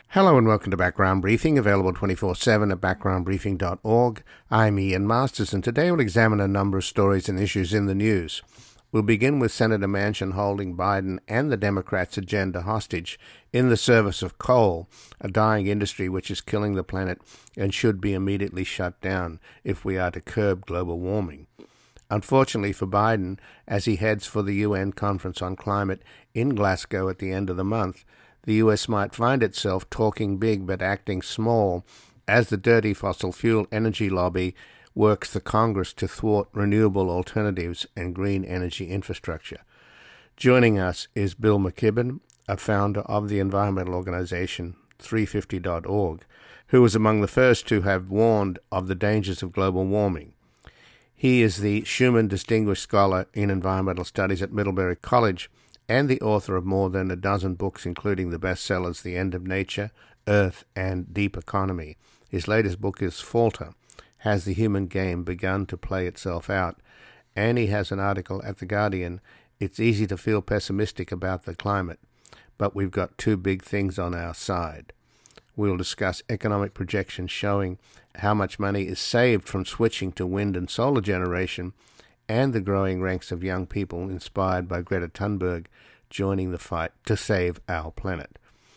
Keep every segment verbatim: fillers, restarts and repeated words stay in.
Hello and welcome to Background Briefing, available twenty-four seven at background briefing dot org. I'm Ian Masters, and today we'll examine a number of stories and issues in the news. We'll begin with Senator Manchin holding Biden and the Democrats' agenda hostage in the service of coal, a dying industry which is killing the planet and should be immediately shut down if we are to curb global warming. Unfortunately for Biden, as he heads for the U N Conference on Climate in Glasgow at the end of the month, the U S might find itself talking big but acting small as the dirty fossil fuel energy lobby works the Congress to thwart renewable alternatives and green energy infrastructure. Joining us is Bill McKibben, a founder of the environmental organization three fifty dot org, who was among the first to have warned of the dangers of global warming. He is the Schumann Distinguished Scholar in Environmental Studies at Middlebury College and the author of more than a dozen books, including the bestsellers The End of Nature, Earth, and Deep Economy. His latest book is Falter: Has the Human Game Begun to Play Itself Out? And he has an article at The Guardian, It's Easy to Feel Pessimistic About the Climate, but we've got two big things on our side. We'll discuss economic projections showing how much money is saved from switching to wind and solar generation, and the growing ranks of young people inspired by Greta Thunberg joining the fight to save our planet.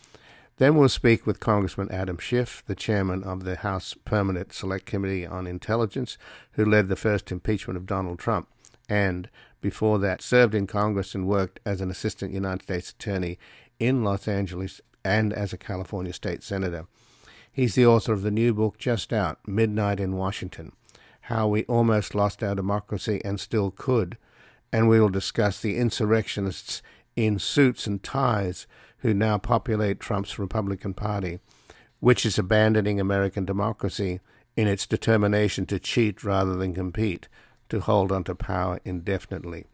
Then we'll speak with Congressman Adam Schiff, the chairman of the House Permanent Select Committee on Intelligence, who led the first impeachment of Donald Trump, and before that served in Congress and worked as an assistant United States attorney in Los Angeles and as a California state senator. He's the author of the new book just out, Midnight in Washington: How We Almost Lost Our Democracy and Still Could, and we will discuss the insurrectionists in suits and ties who now populate Trump's Republican Party, which is abandoning American democracy in its determination to cheat rather than compete, to hold onto power indefinitely.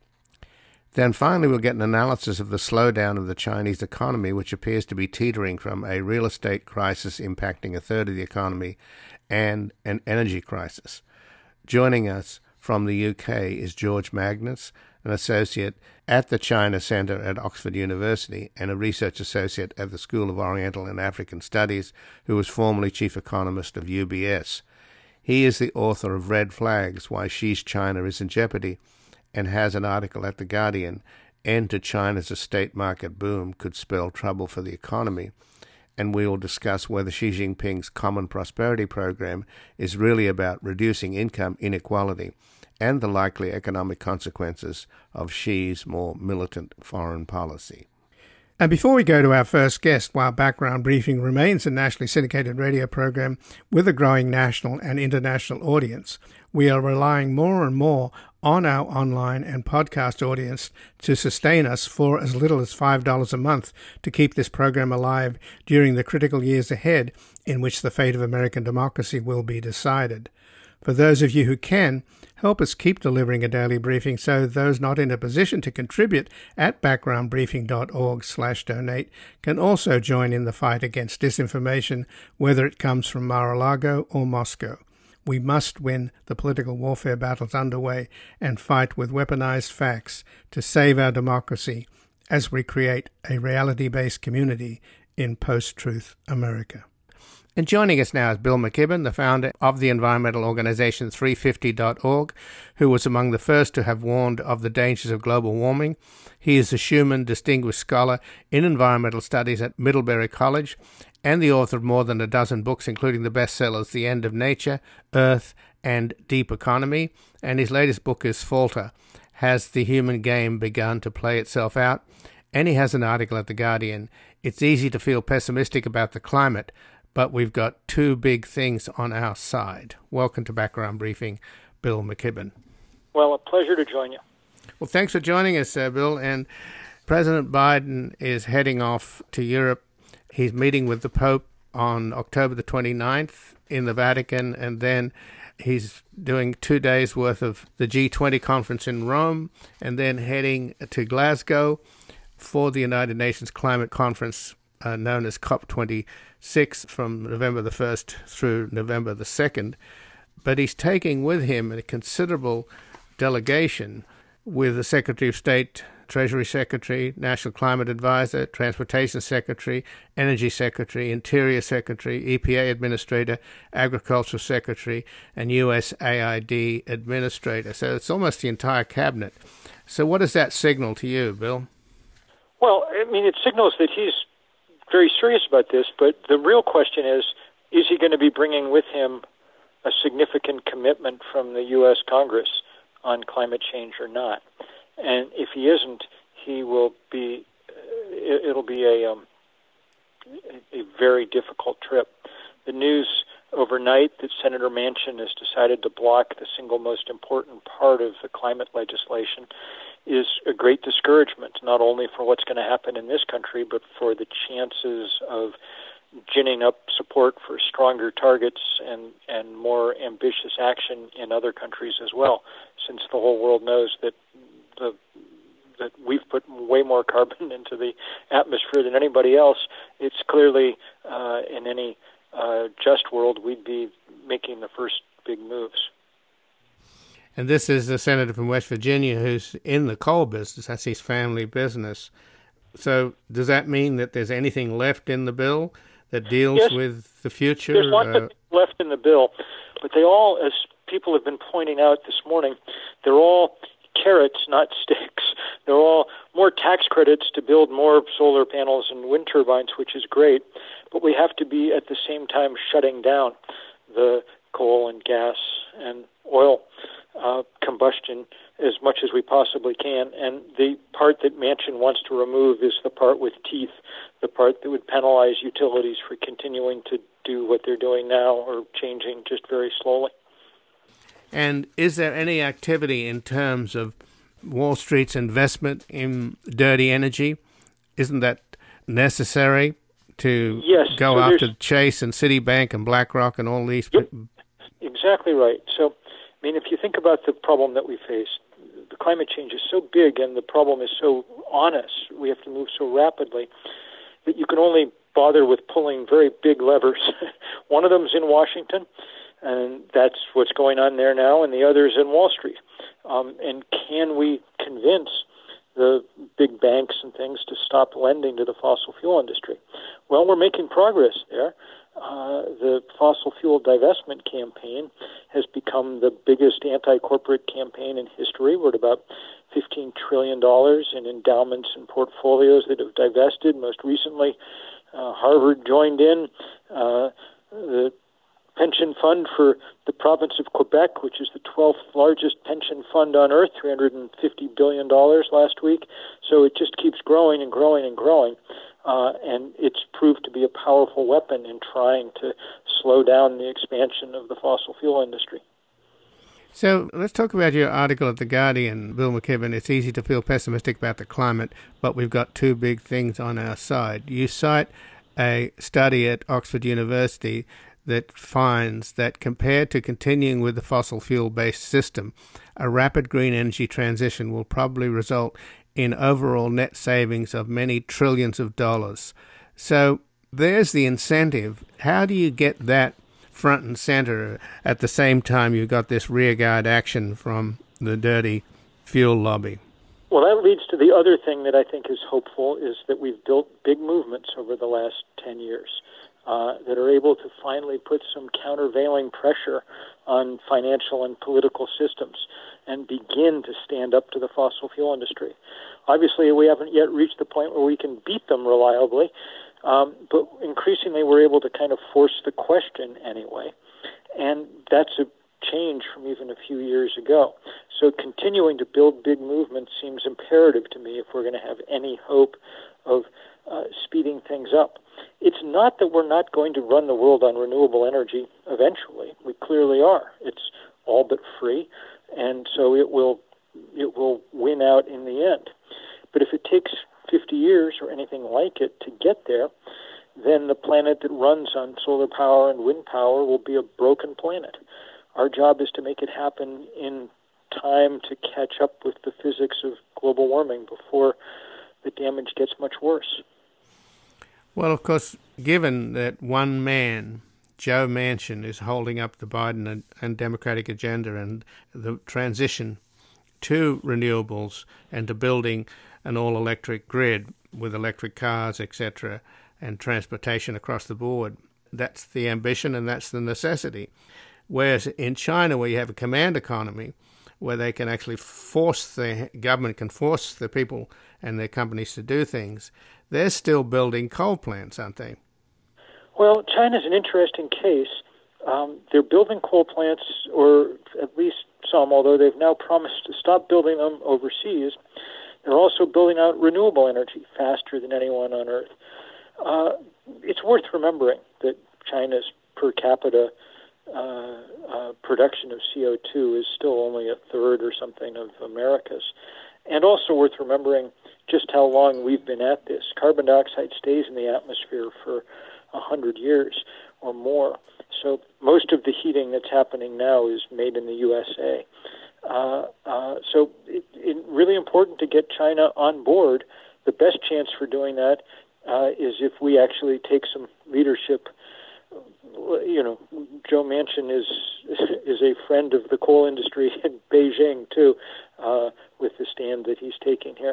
Then finally we'll get an analysis of the slowdown of the Chinese economy, which appears to be teetering from a real estate crisis impacting a third of the economy and an energy crisis. Joining us from the U K is George Magnus, an associate at the China Centre at Oxford University and a research associate at the School of Oriental and African Studies, who was formerly chief economist of U B S. He is the author of Red Flags: Why Xi's China is in Jeopardy, and has an article at The Guardian, End to China's Estate Market Boom Could Spell Trouble for the Economy. And we will discuss whether Xi Jinping's Common Prosperity Program is really about reducing income inequality and the likely economic consequences of Xi's more militant foreign policy. And before we go to our first guest, while Background Briefing remains a nationally syndicated radio program with a growing national and international audience, we are relying more and more on our online and podcast audience to sustain us for as little as five dollars a month to keep this program alive during the critical years ahead in which the fate of American democracy will be decided. For those of you who can, help us keep delivering a daily briefing so those not in a position to contribute at background briefing dot org slash donate can also join in the fight against disinformation, whether it comes from Mar-a-Lago or Moscow. We must win the political warfare battles underway and fight with weaponized facts to save our democracy as we create a reality-based community in post-truth America. And joining us now is Bill McKibben, the founder of the environmental organization three fifty dot org, who was among the first to have warned of the dangers of global warming. He is a Schumann Distinguished Scholar in Environmental Studies at Middlebury College and the author of more than a dozen books, including the bestsellers The End of Nature, Earth, and Deep Economy. And his latest book is Falter: Has the Human Game Begun to Play Itself Out? And he has an article at The Guardian, It's Easy to Feel Pessimistic About the Climate, but we've got two big things on our side. Welcome to Background Briefing, Bill McKibben. Well, a pleasure to join you. Well, thanks for joining us, uh, Bill. And President Biden is heading off to Europe. He's meeting with the Pope on October the twenty-ninth in the Vatican, and then he's doing two days' worth of the G twenty conference in Rome, and then heading to Glasgow for the United Nations Climate Conference, uh, known as COP twenty-six, from November the first through November the second. But he's taking with him a considerable delegation with the Secretary of State Treasury Secretary, National Climate Advisor, Transportation Secretary, Energy Secretary, Interior Secretary, E P A Administrator, Agricultural Secretary, and U S A I D Administrator. So it's almost the entire cabinet. So what does that signal to you, Bill? Well, I mean, it signals that he's very serious about this, but the real question is, is he going to be bringing with him a significant commitment from the U S Congress on climate change or not? And if he isn't, he will be, it'll be a, um, a very difficult trip. The news overnight that Senator Manchin has decided to block the single most important part of the climate legislation is a great discouragement, not only for what's going to happen in this country, but for the chances of ginning up support for stronger targets and, and more ambitious action in other countries as well, since the whole world knows that the that we've put way more carbon into the atmosphere than anybody else. It's clearly, uh, in any uh, just world, we'd be making the first big moves. And this is the senator from West Virginia who's in the coal business. That's his family business. So does that mean that there's anything left in the bill that deals yes, with the future? There's lots uh, of left in the bill, but they all, as people have been pointing out this morning, they're all carrots, not sticks. They're all more tax credits to build more solar panels and wind turbines, which is great, but we have to be at the same time shutting down the coal and gas and oil uh, combustion as much as we possibly can. And the part that Manchin wants to remove is the part with teeth, the part that would penalize utilities for continuing to do what they're doing now or changing just very slowly. And is there any activity in terms of Wall Street's investment in dirty energy? Isn't that necessary to yes, go so after Chase and Citibank and BlackRock and all these? Yep, exactly right. So, I mean, if you think about the problem that we face, the climate change is so big and the problem is so on us, we have to move so rapidly, that you can only bother with pulling very big levers. One of them is in Washington, and that's what's going on there now, and the other is in Wall Street. Um, and can we convince the big banks and things to stop lending to the fossil fuel industry? Well, we're making progress there. Uh, the fossil fuel divestment campaign has become the biggest anti-corporate campaign in history. We're at about fifteen trillion dollars in endowments and portfolios that have divested. Most recently, uh, Harvard joined in. Uh, the pension fund for the province of Quebec, which is the twelfth largest pension fund on earth, three hundred fifty billion dollars last week. So it just keeps growing and growing and growing. Uh, and it's proved to be a powerful weapon in trying to slow down the expansion of the fossil fuel industry. So let's talk about your article at The Guardian, Bill McKibben. It's easy to feel pessimistic about the climate, but we've got two big things on our side. You cite a study at Oxford University that finds that compared to continuing with the fossil fuel-based system, a rapid green energy transition will probably result in overall net savings of many trillions of dollars. So there's the incentive. How do you get that front and center at the same time you've got this rearguard action from the dirty fuel lobby? Well, that leads to the other thing that I think is hopeful, is that we've built big movements over the last ten years uh, that are able to finally put some countervailing pressure on financial and political systems and begin to stand up to the fossil fuel industry. Obviously, we haven't yet reached the point where we can beat them reliably, um, but increasingly we're able to kind of force the question anyway. And that's a change from even a few years ago. So continuing to build big movements seems imperative to me if we're going to have any hope of uh, speeding things up. It's not that we're not going to run the world on renewable energy eventually. We clearly are. It's all but free, and so it will it will win out in the end. But if it takes fifty years or anything like it to get there, then the planet that runs on solar power and wind power will be a broken planet. Our job is to make it happen in time to catch up with the physics of global warming before the damage gets much worse. Well, of course, given that one man, Joe Manchin, is holding up the Biden and, and Democratic agenda and the transition to renewables and to building an all-electric grid with electric cars, et cetera, and transportation across the board. That's the ambition and that's the necessity. Whereas in China, where you have a command economy, where they can actually force the government can force the people and their companies to do things, they're still building coal plants, aren't they? Well, China's an interesting case. Um, they're building coal plants, or at least some, although they've now promised to stop building them overseas. They're also building out renewable energy faster than anyone on Earth. Uh, it's worth remembering that China's per capita uh, uh, production of C O two is still only a third or something of America's. And also worth remembering just how long we've been at this. Carbon dioxide stays in the atmosphere for one hundred years or more. So most of the heating that's happening now is made in the U S A. Uh, uh, so it's it really important to get China on board. The best chance for doing that uh, is if we actually take some leadership. You know, Joe Manchin is is a friend of the coal industry in Beijing, too, uh, with the stand that he's taking here.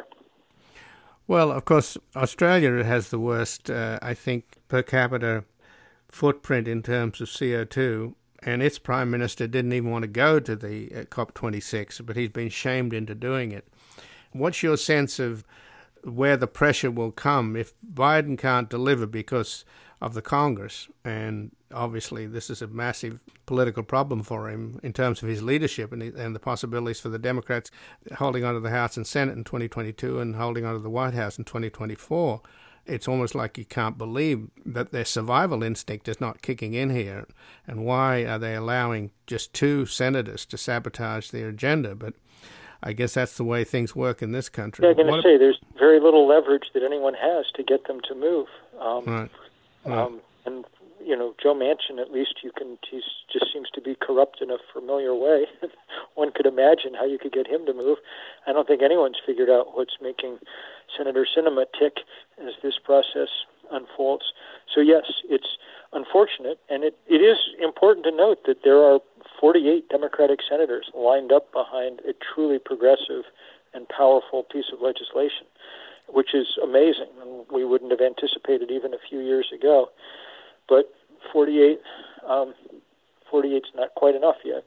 Well, of course, Australia has the worst, uh, I think, per capita footprint in terms of C O two, and its prime minister didn't even want to go to the uh, COP twenty-six, but he's been shamed into doing it. What's your sense of where the pressure will come if Biden can't deliver because of the Congress? And obviously this is a massive political problem for him in terms of his leadership and, and the possibilities for the Democrats holding on to the House and Senate in twenty twenty-two and holding on to the White House in twenty twenty-four. It's almost like you can't believe that their survival instinct is not kicking in here. And why are they allowing just two senators to sabotage their agenda? But I guess that's the way things work in this country. Yeah, I'm going to say there's very little leverage that anyone has to get them to move. Um, right. Right. Um, and, you know, Joe Manchin, at least you can, he just seems to be corrupt in a familiar way. One could imagine how you could get him to move. I don't think anyone's figured out what's making Senator Sinema tick as this process unfolds. So, yes, it's unfortunate, and it, it is important to note that there are forty-eight Democratic senators lined up behind a truly progressive and powerful piece of legislation, which is amazing, and we wouldn't have anticipated even a few years ago. But forty-eight, um, forty-eight's not quite enough yet.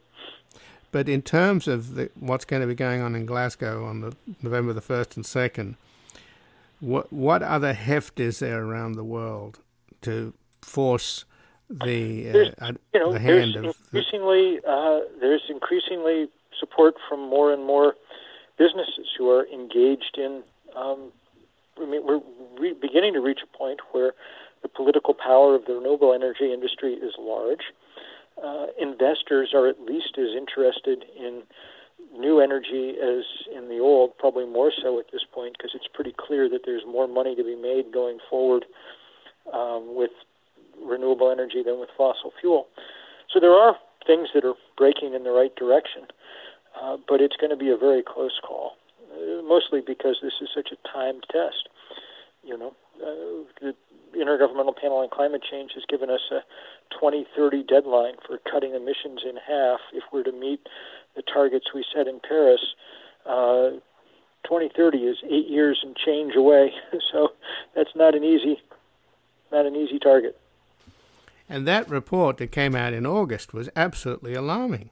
But in terms of the, what's going to be going on in Glasgow on the November the first and second, what what other heft is there around the world to force the uh, you know, the hand there's of increasingly the... uh, there's increasingly support from more and more businesses who are engaged in. Um, I mean, we're re- beginning to reach a point where the political power of the renewable energy industry is large. Uh, investors are at least as interested in new energy as in the old, probably more so at this point, because it's pretty clear that there's more money to be made going forward um, with renewable energy than with fossil fuel. So there are things that are breaking in the right direction, uh, but it's going to be a very close call, uh, mostly because this is such a timed test. You know, uh, the Intergovernmental Panel on Climate Change has given us a twenty thirty deadline for cutting emissions in half if we're to meet the targets we set in Paris. Uh, twenty thirty is eight years and change away, so that's not an easy, not an easy target. And that report that came out in August was absolutely alarming.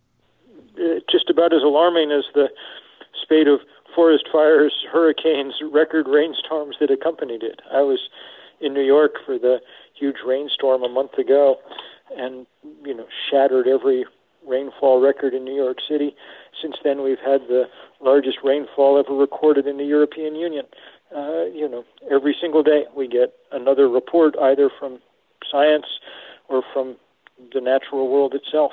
Uh, just about as alarming as the spate of forest fires, hurricanes, record rainstorms that accompanied it. I was in New York for the huge rainstorm a month ago and, you know, shattered every rainfall record in New York City. Since then, we've had the largest rainfall ever recorded in the European Union. Uh, you know, every single day we get another report either from science or from the natural world itself.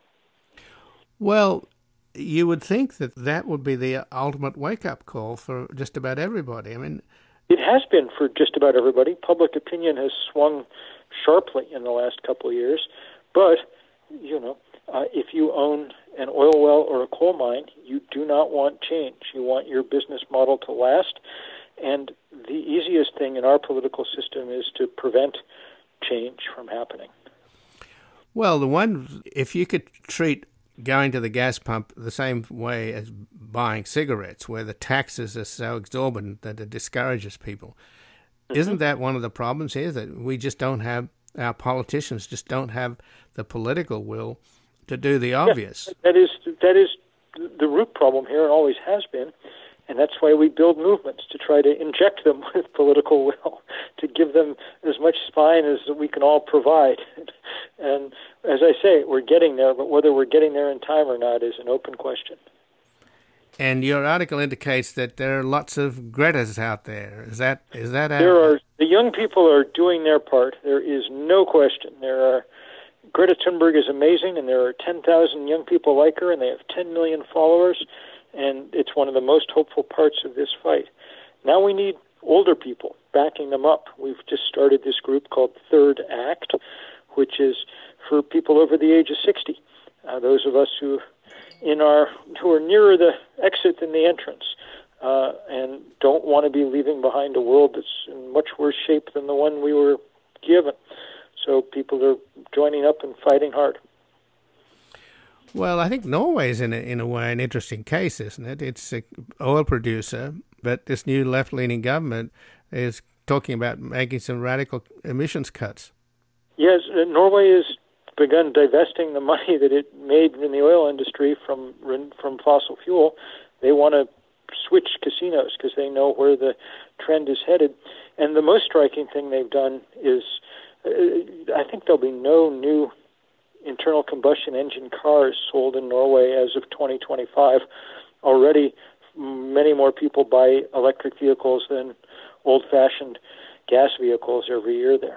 Well, you would think that that would be the ultimate wake-up call for just about everybody. I mean, it has been for just about everybody. Public opinion has swung sharply in the last couple of years. But, you know, uh, if you own an oil well or a coal mine, you do not want change. You want your business model to last. And the easiest thing in our political system is to prevent change from happening. Well, the one, if you could treat going to the gas pump the same way as buying cigarettes, where the taxes are so exorbitant that it discourages people. Mm-hmm. Isn't that one of the problems here, that we just don't have, our politicians just don't have the political will to do the obvious? Yeah, that is that is the root problem here, and always has been. And that's why we build movements, to try to inject them with political will, to give them as much spine as we can all provide. And as I say, we're getting there, but whether we're getting there in time or not is an open question. And your article indicates that there are lots of Gretas out there. Is that is that? There a... are. The young people are doing their part. There is no question. There are. Greta Thunberg is amazing, and there are ten thousand young people like her, and they have ten million followers. And it's one of the most hopeful parts of this fight. Now we need older people backing them up. We've just started this group called Third Act, which is for people over the age of sixty. Uh, those of us who in our who are nearer the exit than the entrance, uh, and don't want to be leaving behind a world that's in much worse shape than the one we were given. So people are joining up and fighting hard. Well, I think Norway's in a, in a way an interesting case, isn't it? It's an oil producer, but this new left-leaning government is talking about making some radical emissions cuts. Yes, Norway has begun divesting the money that it made in the oil industry from from fossil fuel. They want to switch casinos because they know where the trend is headed. And the most striking thing they've done is, uh, I think there'll be no new internal combustion engine cars sold in Norway as of twenty twenty-five. Already, many more people buy electric vehicles than old-fashioned gas vehicles every year there.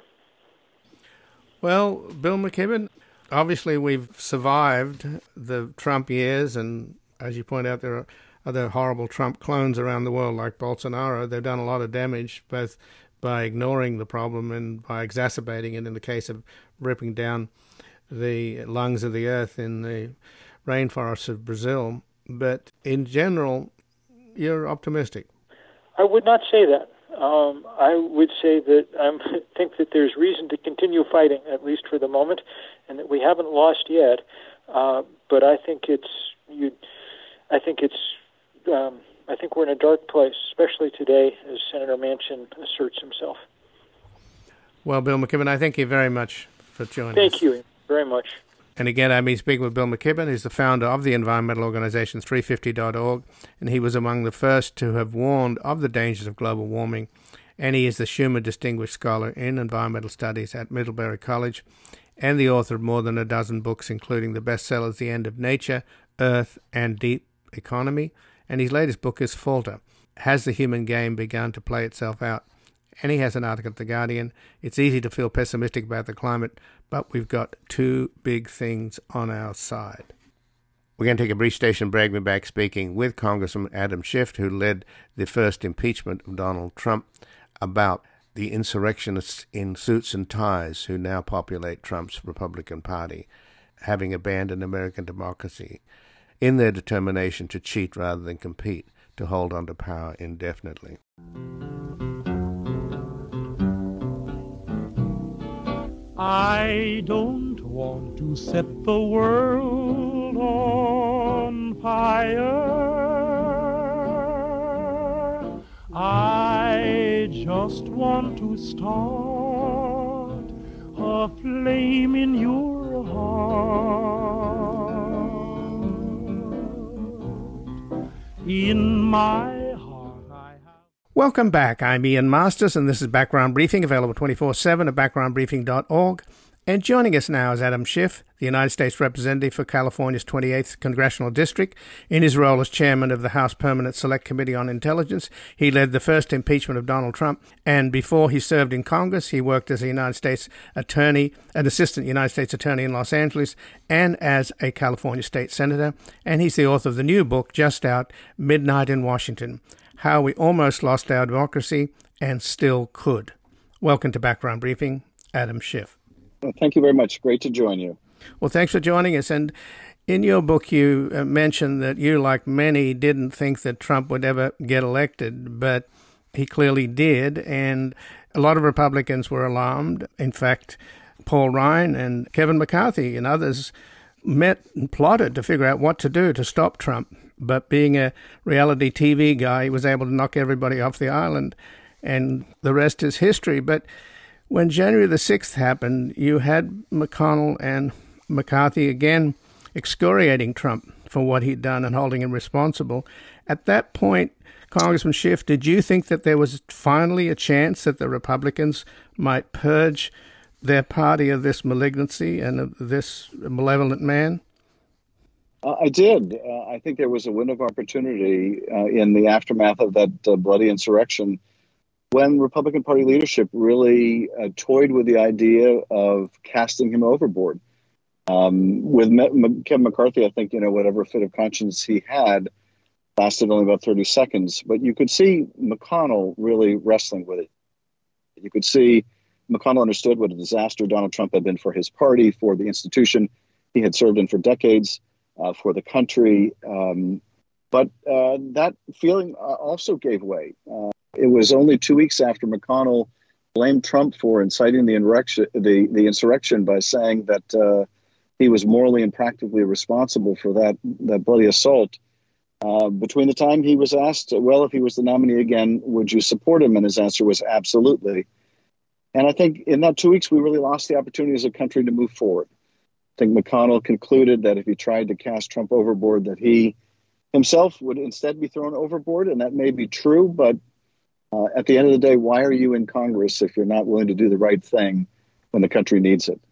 Well, Bill McKibben, obviously we've survived the Trump years, and as you point out, there are other horrible Trump clones around the world like Bolsonaro. They've done a lot of damage, both by ignoring the problem and by exacerbating it in the case of ripping down the lungs of the earth in the rainforests of Brazil. But in general, you're optimistic. I would not say that. Um, I would say that I think that there's reason to continue fighting, at least for the moment, and that we haven't lost yet. Uh, but I think it's you. I think it's. Um, I think we're in a dark place, especially today, as Senator Manchin asserts himself. Well, Bill McKibben, I thank you very much for joining thank us. Thank you very much. And again, I'm speaking with Bill McKibben. He's the founder of the environmental organization three fifty dot org, and he was among the first to have warned of the dangers of global warming. And he is the Schumer Distinguished Scholar in Environmental Studies at Middlebury College, and the author of more than a dozen books, including the bestsellers The End of Nature, Earth, and Deep Economy. And his latest book is Falter: Has the Human Game Begun to Play Itself Out? And he has an article at The Guardian. It's easy to feel pessimistic about the climate, but we've got two big things on our side. We're going to take a brief station break. We're back speaking with Congressman Adam Schiff, who led the first impeachment of Donald Trump, about the insurrectionists in suits and ties who now populate Trump's Republican Party, having abandoned American democracy in their determination to cheat rather than compete, to hold on to power indefinitely. I don't want to set the world on fire. I just want to start a flame in your heart. In my heart I have... Welcome back. I'm Ian Masters, and this is Background Briefing, available twenty-four seven at background briefing dot org. And joining us now is Adam Schiff, the United States Representative for California's twenty-eighth Congressional District. In his role as chairman of the House Permanent Select Committee on Intelligence, he led the first impeachment of Donald Trump, and before he served in Congress, he worked as a United States attorney, an assistant United States attorney in Los Angeles, and as a California state senator. And he's the author of the new book, just out, Midnight in Washington: How We Almost Lost Our Democracy and Still Could. Welcome to Background Briefing, Adam Schiff. Well, thank you very much. Great to join you. Well, thanks for joining us. And in your book, you uh, mentioned that you, like many, didn't think that Trump would ever get elected, but he clearly did. And a lot of Republicans were alarmed. In fact, Paul Ryan and Kevin McCarthy and others met and plotted to figure out what to do to stop Trump. But being a reality T V guy, he was able to knock everybody off the island, and the rest is history. But when January the sixth happened, you had McConnell and McCarthy again excoriating Trump for what he'd done and holding him responsible. At that point, Congressman Schiff, did you think that there was finally a chance that the Republicans might purge their party of this malignancy and of this malevolent man? Uh, I did. Uh, I think there was a window of opportunity uh, in the aftermath of that uh, bloody insurrection when Republican Party leadership really uh, toyed with the idea of casting him overboard. Um, with Me- Kevin McCarthy, I think, you know, whatever fit of conscience he had lasted only about thirty seconds. But you could see McConnell really wrestling with it. You could see McConnell understood what a disaster Donald Trump had been for his party, for the institution he had served in for decades, uh, for the country. Um, but uh, that feeling uh, also gave way. Uh, it was only two weeks after McConnell blamed Trump for inciting the insurrection, the, the insurrection by saying that uh, he was morally and practically responsible for that, that bloody assault. Uh, between the time he was asked, well, if he was the nominee again, would you support him? And his answer was absolutely. And I think in that two weeks, we really lost the opportunity as a country to move forward. I think McConnell concluded that if he tried to cast Trump overboard, that he himself would instead be thrown overboard. And that may be true. But uh, at the end of the day, why are you in Congress if you're not willing to do the right thing when the country needs it?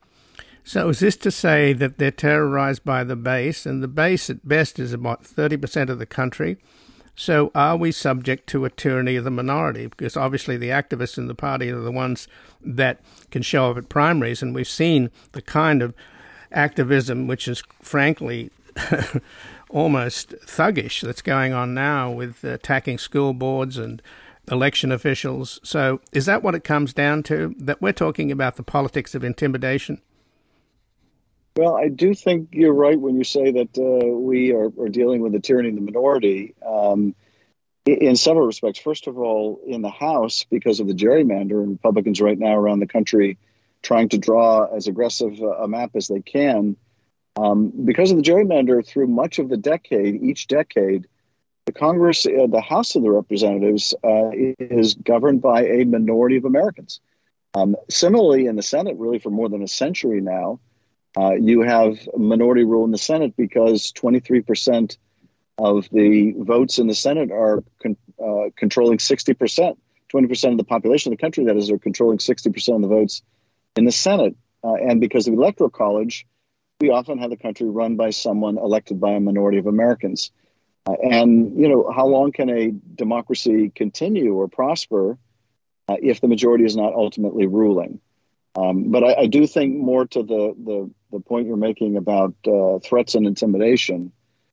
So is this to say that they're terrorized by the base, and the base at best is about thirty percent of the country? So are we subject to a tyranny of the minority? Because obviously the activists in the party are the ones that can show up at primaries, and we've seen the kind of activism which is frankly almost thuggish that's going on now with attacking school boards and election officials. So is that what it comes down to, that we're talking about the politics of intimidation? Well, I do think you're right when you say that uh, we are, are dealing with the tyranny of the minority um, in, in several respects. First of all, in the House, because of the gerrymander, and Republicans right now around the country trying to draw as aggressive a map as they can. Um, because of the gerrymander, through much of the decade, each decade, the Congress, uh, the House of the Representatives uh, is governed by a minority of Americans. Um, similarly, in the Senate, really for more than a century now, Uh, you have minority rule in the Senate because twenty-three percent of the votes in the Senate are con- uh, controlling sixty percent. twenty percent of the population of the country, that is, are controlling sixty percent of the votes in the Senate. Uh, and because of the Electoral College, we often have the country run by someone elected by a minority of Americans. Uh, and, you know, how long can a democracy continue or prosper uh, if the majority is not ultimately ruling? Um, but I, I do think more to the, the, the point you're making about uh, threats and intimidation.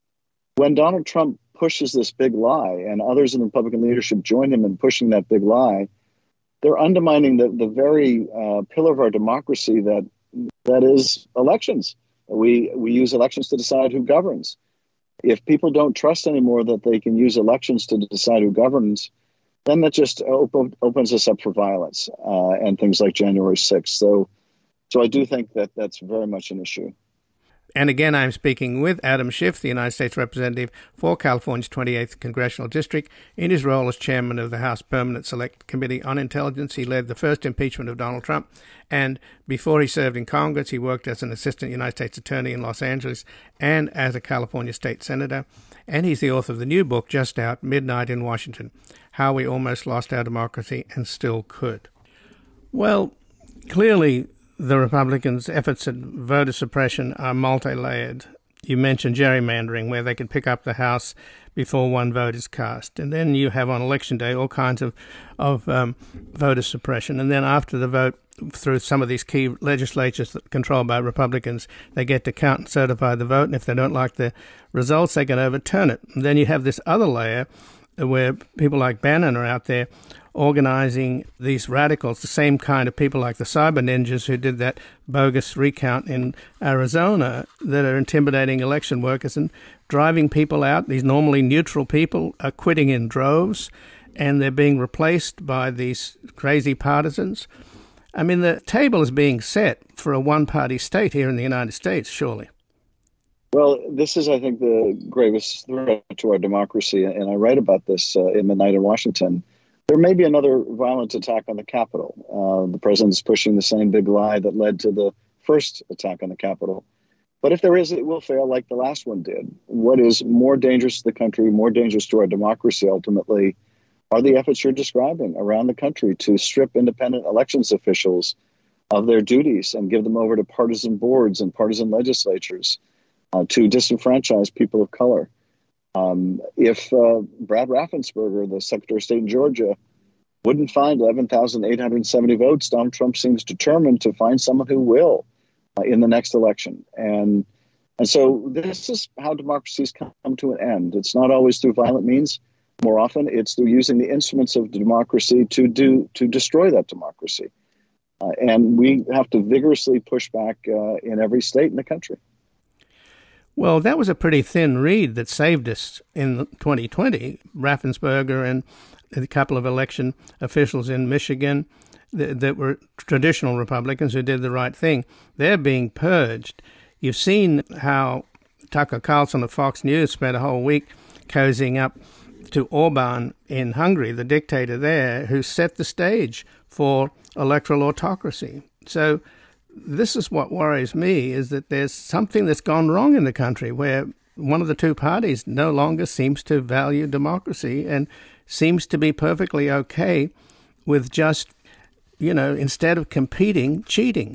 When Donald Trump pushes this big lie and others in the Republican leadership join him in pushing that big lie, they're undermining the, the very uh, pillar of our democracy that that is elections. We, we use elections to decide who governs. If people don't trust anymore that they can use elections to decide who governs, then that just open, opens us up for violence uh, and things like January sixth. So, so I do think that that's very much an issue. And again, I'm speaking with Adam Schiff, the United States Representative for California's twenty-eighth Congressional District. In his role as chairman of the House Permanent Select Committee on Intelligence, he led the first impeachment of Donald Trump. And before he served in Congress, he worked as an assistant United States attorney in Los Angeles and as a California state senator. And he's the author of the new book, just out, Midnight in Washington, How We Almost Lost Our Democracy and Still Could. Well, clearly, the Republicans' efforts at voter suppression are multi-layered. You mentioned gerrymandering, where they can pick up the House before one vote is cast. And then you have on Election Day all kinds of, of um, voter suppression. And then after the vote, through some of these key legislatures that controlled by Republicans, they get to count and certify the vote. And if they don't like the results, they can overturn it. And then you have this other layer where people like Bannon are out there organizing these radicals, the same kind of people like the cyber ninjas who did that bogus recount in Arizona, that are intimidating election workers and driving people out. These normally neutral people are quitting in droves, and they're being replaced by these crazy partisans. I mean, the table is being set for a one-party state here in the United States, surely. Well, this is, I think, the gravest threat to our democracy, and I write about this uh, in Midnight in Washington. There may be another violent attack on the Capitol. Uh, the president's pushing the same big lie that led to the first attack on the Capitol. But if there is, it will fail like the last one did. What is more dangerous to the country, more dangerous to our democracy ultimately, are the efforts you're describing around the country to strip independent elections officials of their duties and give them over to partisan boards and partisan legislatures. Uh, to disenfranchise people of color. Um, if uh, Brad Raffensperger, the Secretary of State in Georgia, wouldn't find eleven thousand eight hundred seventy votes, Donald Trump seems determined to find someone who will uh, in the next election. And and so this is how democracies come to an end. It's not always through violent means. More often, it's through using the instruments of democracy to do to destroy that democracy. Uh, and we have to vigorously push back uh, in every state in the country. Well, that was a pretty thin reed that saved us in twenty twenty. Raffensperger and a couple of election officials in Michigan that, that were traditional Republicans who did the right thing, they're being purged. You've seen how Tucker Carlson of Fox News spent a whole week cozying up to Orban in Hungary, the dictator there, who set the stage for electoral autocracy. So this is what worries me, is that there's something that's gone wrong in the country where one of the two parties no longer seems to value democracy and seems to be perfectly okay with just, you know, instead of competing, cheating.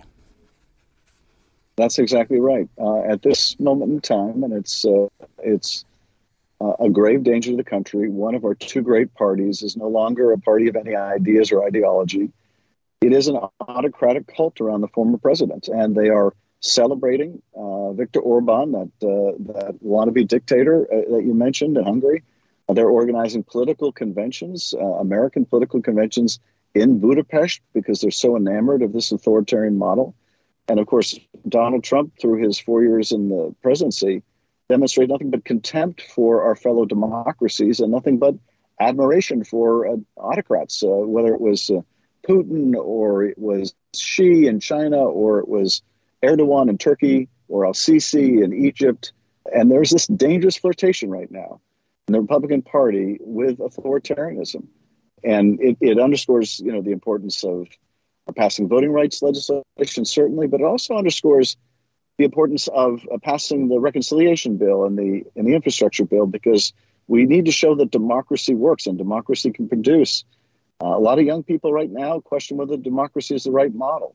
That's exactly right. Uh, at this moment in time, and it's uh, it's uh, a grave danger to the country, one of our two great parties is no longer a party of any ideas or ideology. It is an autocratic cult around the former president, and they are celebrating uh, Viktor Orban, that uh, that wannabe dictator uh, that you mentioned in Hungary. Uh, they're organizing political conventions, uh, American political conventions in Budapest, because they're so enamored of this authoritarian model. And of course, Donald Trump, through his four years in the presidency, demonstrated nothing but contempt for our fellow democracies and nothing but admiration for uh, autocrats, uh, whether it was uh, Putin, or it was Xi in China, or it was Erdogan in Turkey, or al-Sisi in Egypt. And there's this dangerous flirtation right now in the Republican Party with authoritarianism. And it, it underscores, you know, the importance of passing voting rights legislation, certainly, but it also underscores the importance of uh, passing the reconciliation bill and the and the infrastructure bill, because we need to show that democracy works and democracy can produce. Uh, a lot of young people right now question whether democracy is the right model.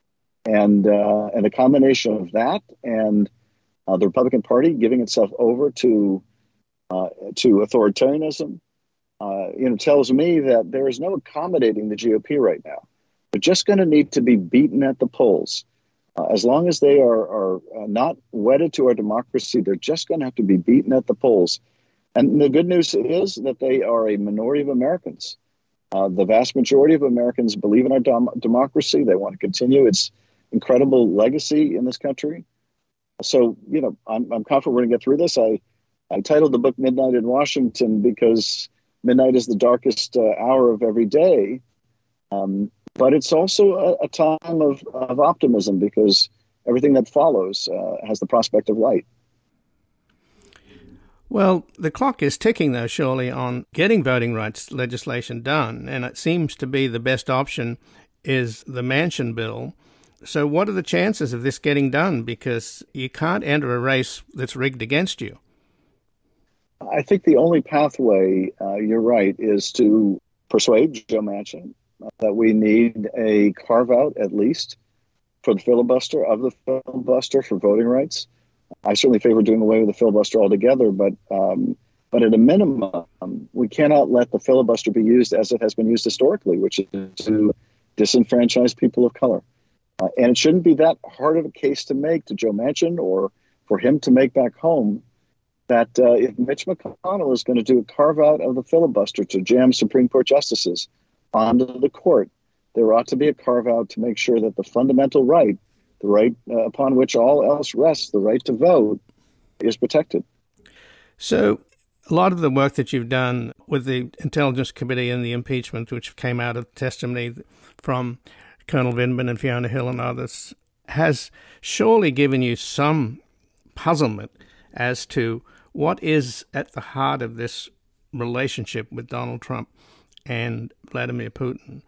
And uh, and a combination of that and uh, the Republican Party giving itself over to uh, to authoritarianism, uh, you know, tells me that there is no accommodating the G O P right now. They're just going to need to be beaten at the polls. Uh, as long as they are, are uh, not wedded to our democracy, they're just going to have to be beaten at the polls. And the good news is that they are a minority of Americans. Uh, the vast majority of Americans believe in our dom- democracy. They want to continue its incredible legacy in this country. So, you know, I'm, I'm confident we're going to get through this. I, I titled the book Midnight in Washington because midnight is the darkest uh, hour of every day. Um, but it's also a, a time of, of optimism, because everything that follows uh, has the prospect of light. Well, the clock is ticking, though, surely, on getting voting rights legislation done, and it seems to be the best option is the Manchin bill. So what are the chances of this getting done? Because you can't enter a race that's rigged against you. I think the only pathway, uh, you're right, is to persuade Joe Manchin uh, that we need a carve-out, at least, for the filibuster, of the filibuster for voting rights. I certainly favor doing away with the filibuster altogether, but um, but at a minimum, um, we cannot let the filibuster be used as it has been used historically, which is to disenfranchise people of color. Uh, and it shouldn't be that hard of a case to make to Joe Manchin, or for him to make back home, that uh, if Mitch McConnell is going to do a carve out of the filibuster to jam Supreme Court justices onto the court, there ought to be a carve out to make sure that the fundamental right, the right uh, upon which all else rests, the right to vote, is protected. So a lot of the work that you've done with the Intelligence Committee and the impeachment, which came out of testimony from Colonel Vindman and Fiona Hill and others, has surely given you some puzzlement as to what is at the heart of this relationship with Donald Trump and Vladimir Putin.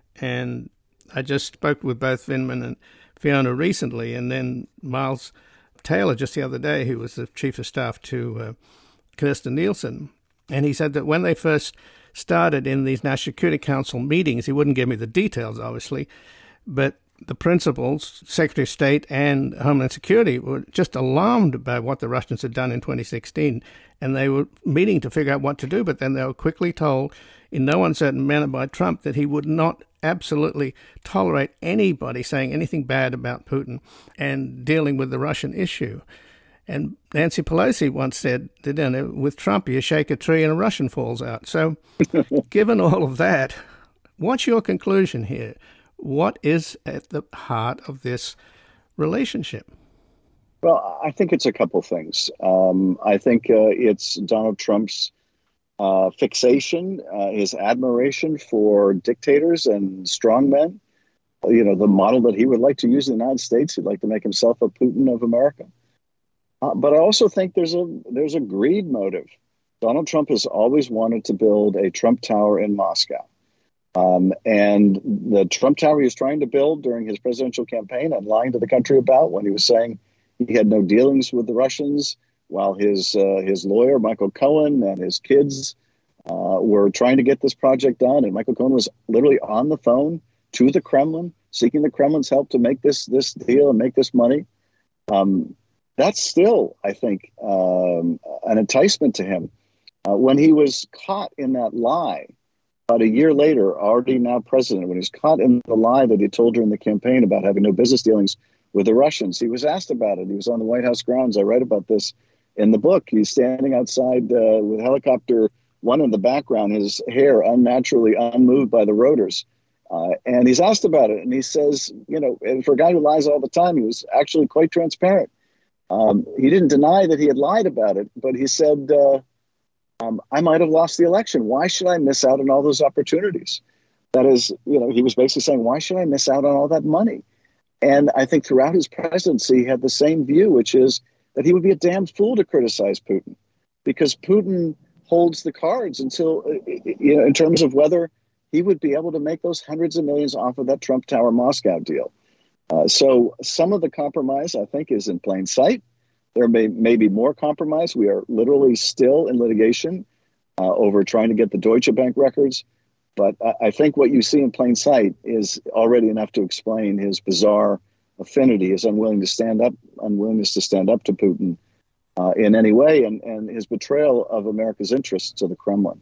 And I just spoke with both Vindman and Fiona recently, and then Miles Taylor just the other day, who was the chief of staff to uh, Kirstjen Nielsen. And he said that when they first started in these National Security Council meetings, he wouldn't give me the details, obviously, but the principals, Secretary of State and Homeland Security, were just alarmed by what the Russians had done in twenty sixteen, and they were meeting to figure out what to do, but then they were quickly told in no uncertain manner by Trump that he would not absolutely tolerate anybody saying anything bad about Putin and dealing with the Russian issue. And Nancy Pelosi once said, with Trump, you shake a tree and a Russian falls out. So given all of that, what's your conclusion here? What is at the heart of this relationship? Well, I think it's a couple things. Um, I think uh, it's Donald Trump's uh, fixation, uh, his admiration for dictators and strongmen. You know, the model that he would like to use in the United States. He'd like to make himself a Putin of America. Uh, but I also think there's a there's a greed motive. Donald Trump has always wanted to build a Trump Tower in Moscow. Um, and the Trump Tower he was trying to build during his presidential campaign and lying to the country about when he was saying he had no dealings with the Russians, while his uh, his lawyer, Michael Cohen, and his kids uh, were trying to get this project done. And Michael Cohen was literally on the phone to the Kremlin, seeking the Kremlin's help to make this this deal and make this money. Um, that's still, I think, um, an enticement to him. Uh, when he was caught in that lie, about a year later, already now president, when he was caught in the lie that he told during the campaign about having no business dealings with the Russians, he was asked about it. He was on the White House grounds. I write about this in the book. He's standing outside uh, with helicopter one in the background, his hair unnaturally unmoved by the rotors. Uh, and he's asked about it. And he says, you know, and for a guy who lies all the time, he was actually quite transparent. Um, he didn't deny that he had lied about it, but he said, uh, um, I might have lost the election. Why should I miss out on all those opportunities? That is, you know, he was basically saying, why should I miss out on all that money? And I think throughout his presidency, he had the same view, which is that he would be a damned fool to criticize Putin, because Putin holds the cards until, you know, in terms of whether he would be able to make those hundreds of millions off of that Trump Tower Moscow deal. Uh, so some of the compromise, I think, is in plain sight. There may, may be more compromise. We are literally still in litigation uh, over trying to get the Deutsche Bank records. But I, I think what you see in plain sight is already enough to explain his bizarre affinity, his unwilling to stand up, unwillingness to stand up to Putin uh, in any way, and, and his betrayal of America's interests to the Kremlin.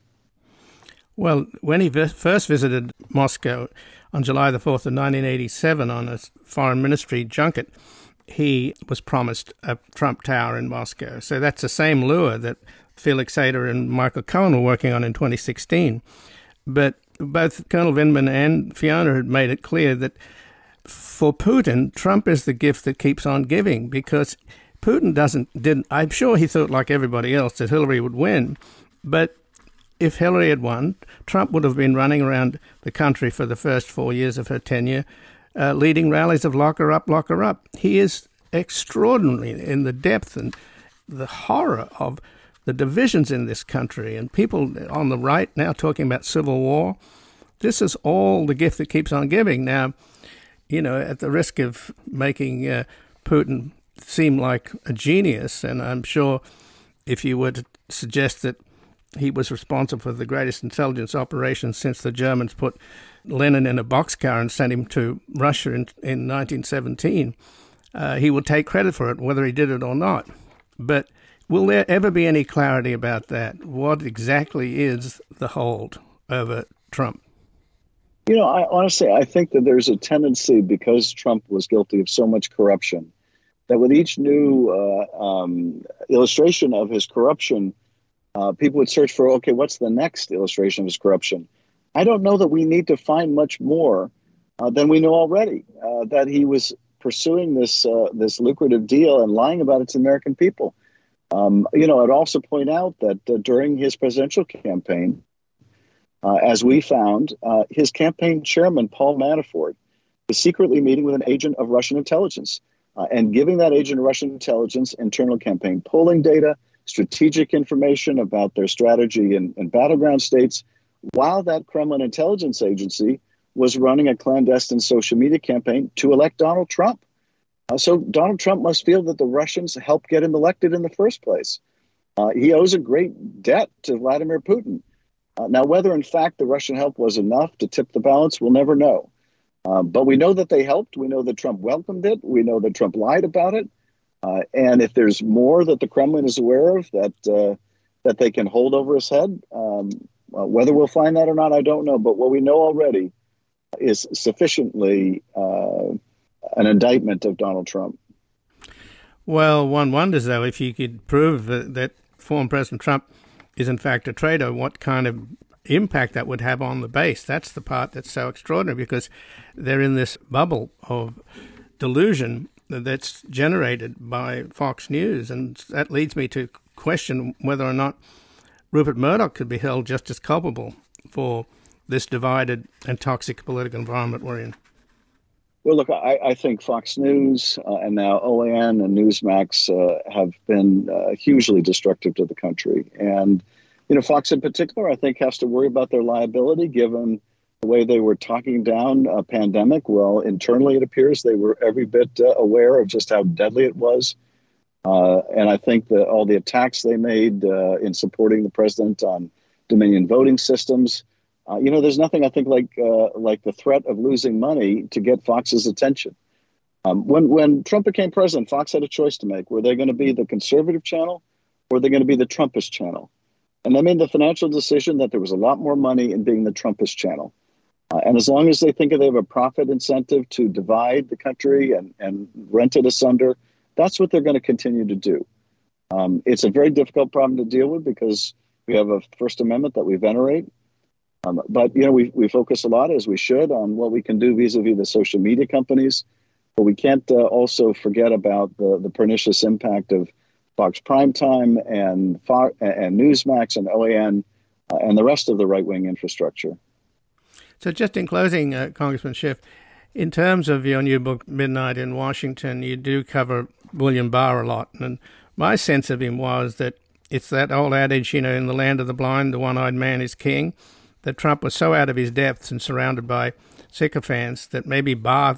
Well, when he v- first visited Moscow on July the fourth of nineteen eighty-seven on a foreign ministry junket, he was promised a Trump Tower in Moscow. So that's the same lure that Felix Sater and Michael Cohen were working on in twenty sixteen. But both Colonel Vindman and Fiona had made it clear that for Putin, Trump is the gift that keeps on giving, because Putin doesn't, didn't, I'm sure he thought like everybody else that Hillary would win, but if Hillary had won, Trump would have been running around the country for the first four years of her tenure, uh, leading rallies of lock her up, lock her up. He is extraordinary in the depth and the horror of the divisions in this country, and people on the right now talking about civil war. This is all the gift that keeps on giving. Now, you know, at the risk of making uh, Putin seem like a genius, and I'm sure if you were to suggest that he was responsible for the greatest intelligence operation since the Germans put Lenin in a boxcar and sent him to Russia in, in nineteen seventeen, uh, he would take credit for it, whether he did it or not. But will there ever be any clarity about that? What exactly is the hold over Trump? You know, I honestly, I think that there's a tendency, because Trump was guilty of so much corruption, that with each new uh, um, illustration of his corruption, uh, people would search for, okay, what's the next illustration of his corruption? I don't know that we need to find much more uh, than we know already, uh, that he was pursuing this uh, this lucrative deal and lying about it to the American people. Um, you know, I'd also point out that uh, during his presidential campaign, uh, as we found, uh, his campaign chairman, Paul Manafort, was secretly meeting with an agent of Russian intelligence. uh, and giving that agent of Russian intelligence internal campaign polling data, strategic information about their strategy in, in battleground states, while that Kremlin intelligence agency was running a clandestine social media campaign to elect Donald Trump. Uh, so Donald Trump must feel that the Russians helped get him elected in the first place. Uh, he owes a great debt to Vladimir Putin. Uh, now, whether in fact the Russian help was enough to tip the balance, we'll never know. Um, but we know that they helped. We know that Trump welcomed it. We know that Trump lied about it. Uh, and if there's more that the Kremlin is aware of that uh, that they can hold over his head, um, uh, whether we'll find that or not, I don't know. But what we know already is sufficiently uh, an indictment of Donald Trump. Well, one wonders, though, if you could prove that, that former President Trump is in fact a traitor, what kind of impact that would have on the base. That's the part that's so extraordinary, because they're in this bubble of delusion that's generated by Fox News. And that leads me to question whether or not Rupert Murdoch could be held just as culpable for this divided and toxic political environment we're in. Well, look, I, I think Fox News uh, and now O A N and Newsmax uh, have been uh, hugely destructive to the country. And, you know, Fox in particular, I think, has to worry about their liability given the way they were talking down a pandemic. Well, internally, it appears they were every bit uh, aware of just how deadly it was. Uh, and I think that all the attacks they made uh, in supporting the president on Dominion voting systems, Uh, you know, there's nothing, I think, like uh, like the threat of losing money to get Fox's attention. Um, when when Trump became president, Fox had a choice to make. Were they going to be the conservative channel, or were they going to be the Trumpist channel? And they made the financial decision that there was a lot more money in being the Trumpist channel. Uh, and as long as they think they have a profit incentive to divide the country and, and rent it asunder, that's what they're going to continue to do. Um, it's a very difficult problem to deal with because we have a First Amendment that we venerate. Um, but, you know, we, we focus a lot, as we should, on what we can do vis-a-vis the social media companies. But we can't uh, also forget about the, the pernicious impact of Fox Primetime and, Fox, and Newsmax and O A N uh, and the rest of the right-wing infrastructure. So just in closing, uh, Congressman Schiff, in terms of your new book, Midnight in Washington, you do cover William Barr a lot. And my sense of him was that it's that old adage, you know, in the land of the blind, the one-eyed man is king, that Trump was so out of his depths and surrounded by sycophants that maybe Barr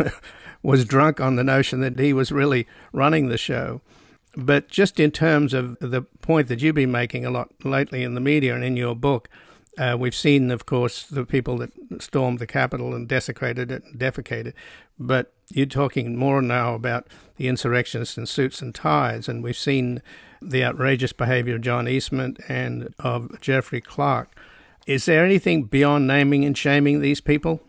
was drunk on the notion that he was really running the show. But just in terms of the point that you've been making a lot lately in the media and in your book, uh, we've seen, of course, the people that stormed the Capitol and desecrated it and defecated. But you're talking more now about the insurrectionists in suits and ties, and we've seen the outrageous behavior of John Eastman and of Jeffrey Clark. Is there anything beyond naming and shaming these people?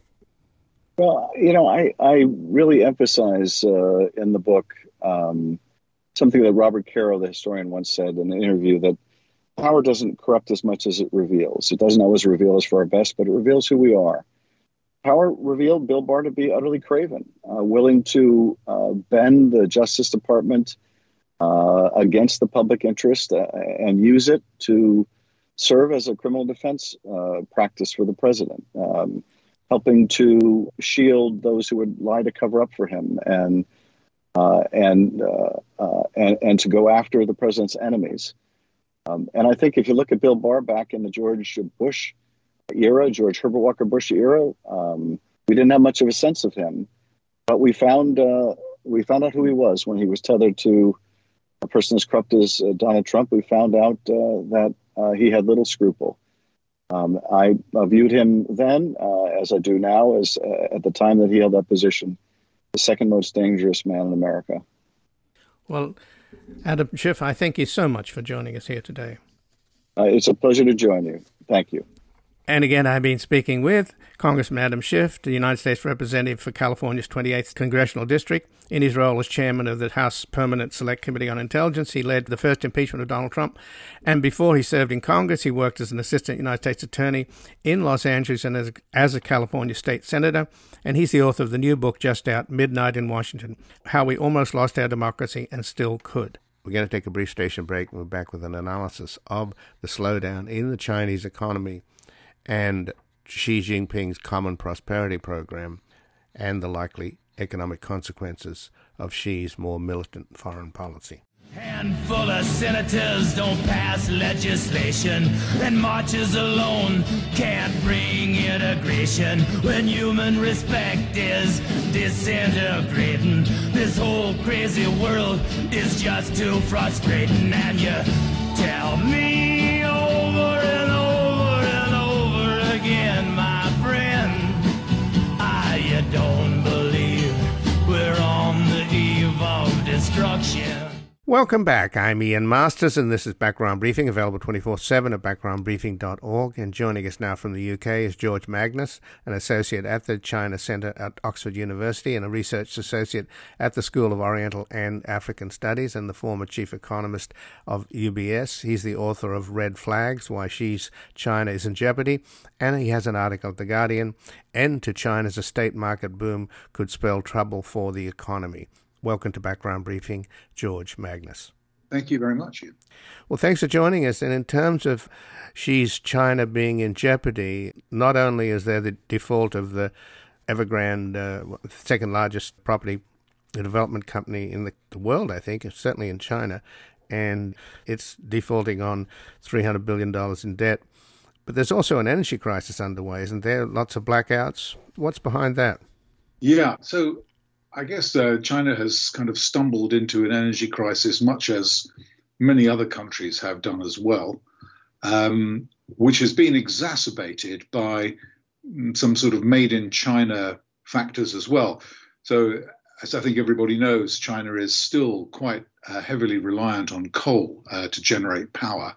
Well, you know, I, I really emphasize uh, in the book um, something that Robert Caro, the historian, once said in an interview, that power doesn't corrupt as much as it reveals. It doesn't always reveal us for our best, but it reveals who we are. Power revealed Bill Barr to be utterly craven, uh, willing to uh, bend the Justice Department uh, against the public interest uh, and use it to serve as a criminal defense uh, practice for the president, um, helping to shield those who would lie to cover up for him and uh, and, uh, uh, and and to go after the president's enemies. Um, and I think if you look at Bill Barr back in the George Bush era, George Herbert Walker Bush era, um, we didn't have much of a sense of him, but we found uh, we found out who he was when he was tethered to a person as corrupt as uh, Donald Trump. We found out uh, that Uh, he had little scruple. Um, I uh, viewed him then, uh, as I do now, as uh, at the time that he held that position, the second most dangerous man in America. Well, Adam Schiff, I thank you so much for joining us here today. Uh, it's a pleasure to join you. Thank you. And again, I've been speaking with Congressman Adam Schiff, the United States Representative for California's twenty-eighth Congressional District. In his role as chairman of the House Permanent Select Committee on Intelligence, he led the first impeachment of Donald Trump. And before he served in Congress, he worked as an assistant United States attorney in Los Angeles and as, as a California state senator. And he's the author of the new book just out, Midnight in Washington, How We Almost Lost Our Democracy and Still Could. We're going to take a brief station break, and we're back with an analysis of the slowdown in the Chinese economy and Xi Jinping's Common Prosperity Program and the likely economic consequences of Xi's more militant foreign policy. Handful of senators don't pass legislation, and marches alone can't bring integration. When human respect is disintegrating, this whole crazy world is just too frustrating. And you tell me over and over and over again, my friend, I don't believe we're on the eve of destruction. Welcome back. I'm Ian Masters, and this is Background Briefing, available twenty-four seven at background briefing dot org. And joining us now from the U K is George Magnus, an associate at the China Centre at Oxford University and a research associate at the School of Oriental and African Studies, and the former chief economist of U B S. He's the author of Red Flags, Why Xi's China is in Jeopardy, and he has an article at The Guardian, End to China's Estate Market Boom Could Spell Trouble for the Economy. Welcome to Background Briefing, George Magnus. Thank you very much, Ian. Well, thanks for joining us. And in terms of Xi's China being in jeopardy, not only is there the default of the Evergrande, uh, second largest property development company in the, the world, I think, certainly in China, and it's defaulting on three hundred billion dollars in debt. But there's also an energy crisis underway, isn't there? Lots of blackouts. What's behind that? Yeah, so I guess uh, China has kind of stumbled into an energy crisis, much as many other countries have done as well, um, which has been exacerbated by some sort of made in China factors as well. So, as I think everybody knows, China is still quite uh, heavily reliant on coal uh, to generate power.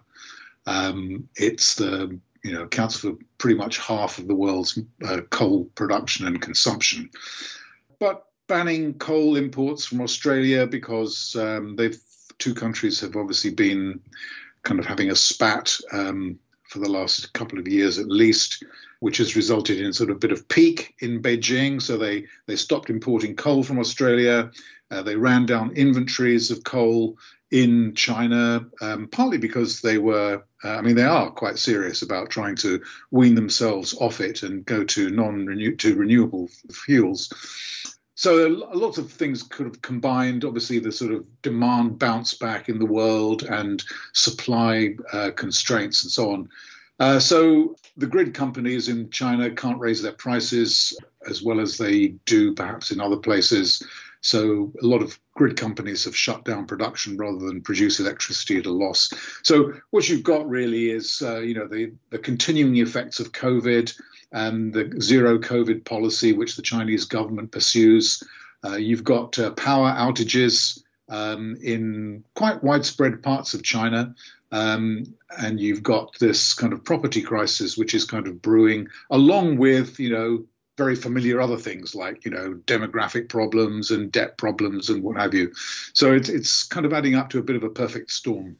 Um, it's the, you know, accounts for pretty much half of the world's uh, coal production and consumption. But banning coal imports from Australia because um, they've two countries have obviously been kind of having a spat um, for the last couple of years at least, which has resulted in sort of a bit of peak in Beijing. So they, they stopped importing coal from Australia. Uh, they ran down inventories of coal in China, um, partly because they were, uh, I mean, they are quite serious about trying to wean themselves off it and go to non-renew to renewable fuels. So lots of things could have combined, obviously the sort of demand bounce back in the world and supply uh, constraints and so on. Uh, so the grid companies in China can't raise their prices as well as they do perhaps in other places. So a lot of grid companies have shut down production rather than produce electricity at a loss. So what you've got really is, uh, you know, the, the continuing effects of COVID and the zero COVID policy, which the Chinese government pursues. Uh, you've got uh, power outages um, in quite widespread parts of China. Um, and you've got this kind of property crisis, which is kind of brewing, along with, you know, very familiar other things like, you know, demographic problems and debt problems and what have you. So it's, it's kind of adding up to a bit of a perfect storm.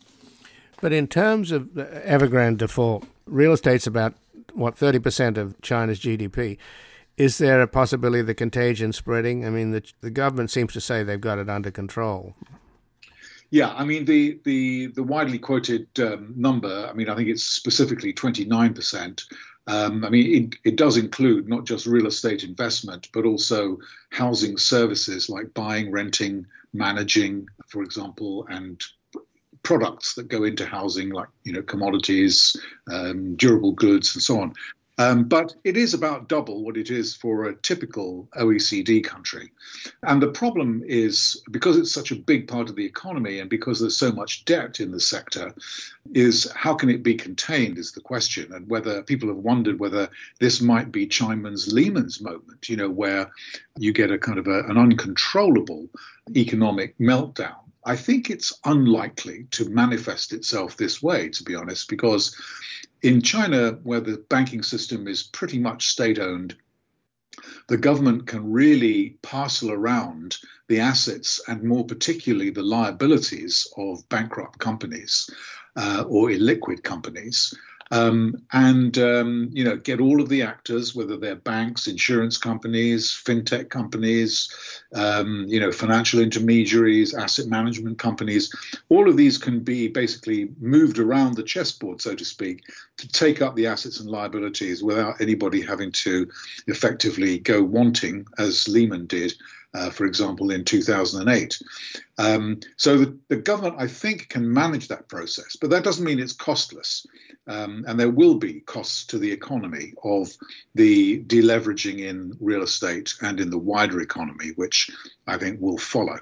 But in terms of the Evergrande default, real estate's about, what, thirty percent of China's G D P. Is there a possibility of the contagion spreading? I mean, the, the government seems to say they've got it under control. Yeah, I mean, the the, the widely quoted um, number, I mean, I think it's specifically twenty-nine percent. Um, I mean, it, it does include not just real estate investment, but also housing services like buying, renting, managing, for example, and products that go into housing like, you know, commodities, um, durable goods and so on. Um, but it is about double what it is for a typical O E C D country. And the problem is, because it's such a big part of the economy and because there's so much debt in the sector, is how can it be contained is the question. And whether people have wondered whether this might be Chineman's Lehman's moment, you know, where you get a kind of a, an uncontrollable economic meltdown. I think it's unlikely to manifest itself this way, to be honest, because in China, where the banking system is pretty much state-owned, the government can really parcel around the assets and more particularly the liabilities of bankrupt companies uh, or illiquid companies. Um, and, um, you know, get all of the actors, whether they're banks, insurance companies, fintech companies, um, you know, financial intermediaries, asset management companies. All of these can be basically moved around the chessboard, so to speak, to take up the assets and liabilities without anybody having to effectively go wanting, as Lehman did, uh, for example, in two thousand eight. Um, so the, the government, I think, can manage that process, but that doesn't mean it's costless. Um, and there will be costs to the economy of the deleveraging in real estate and in the wider economy, which I think will follow.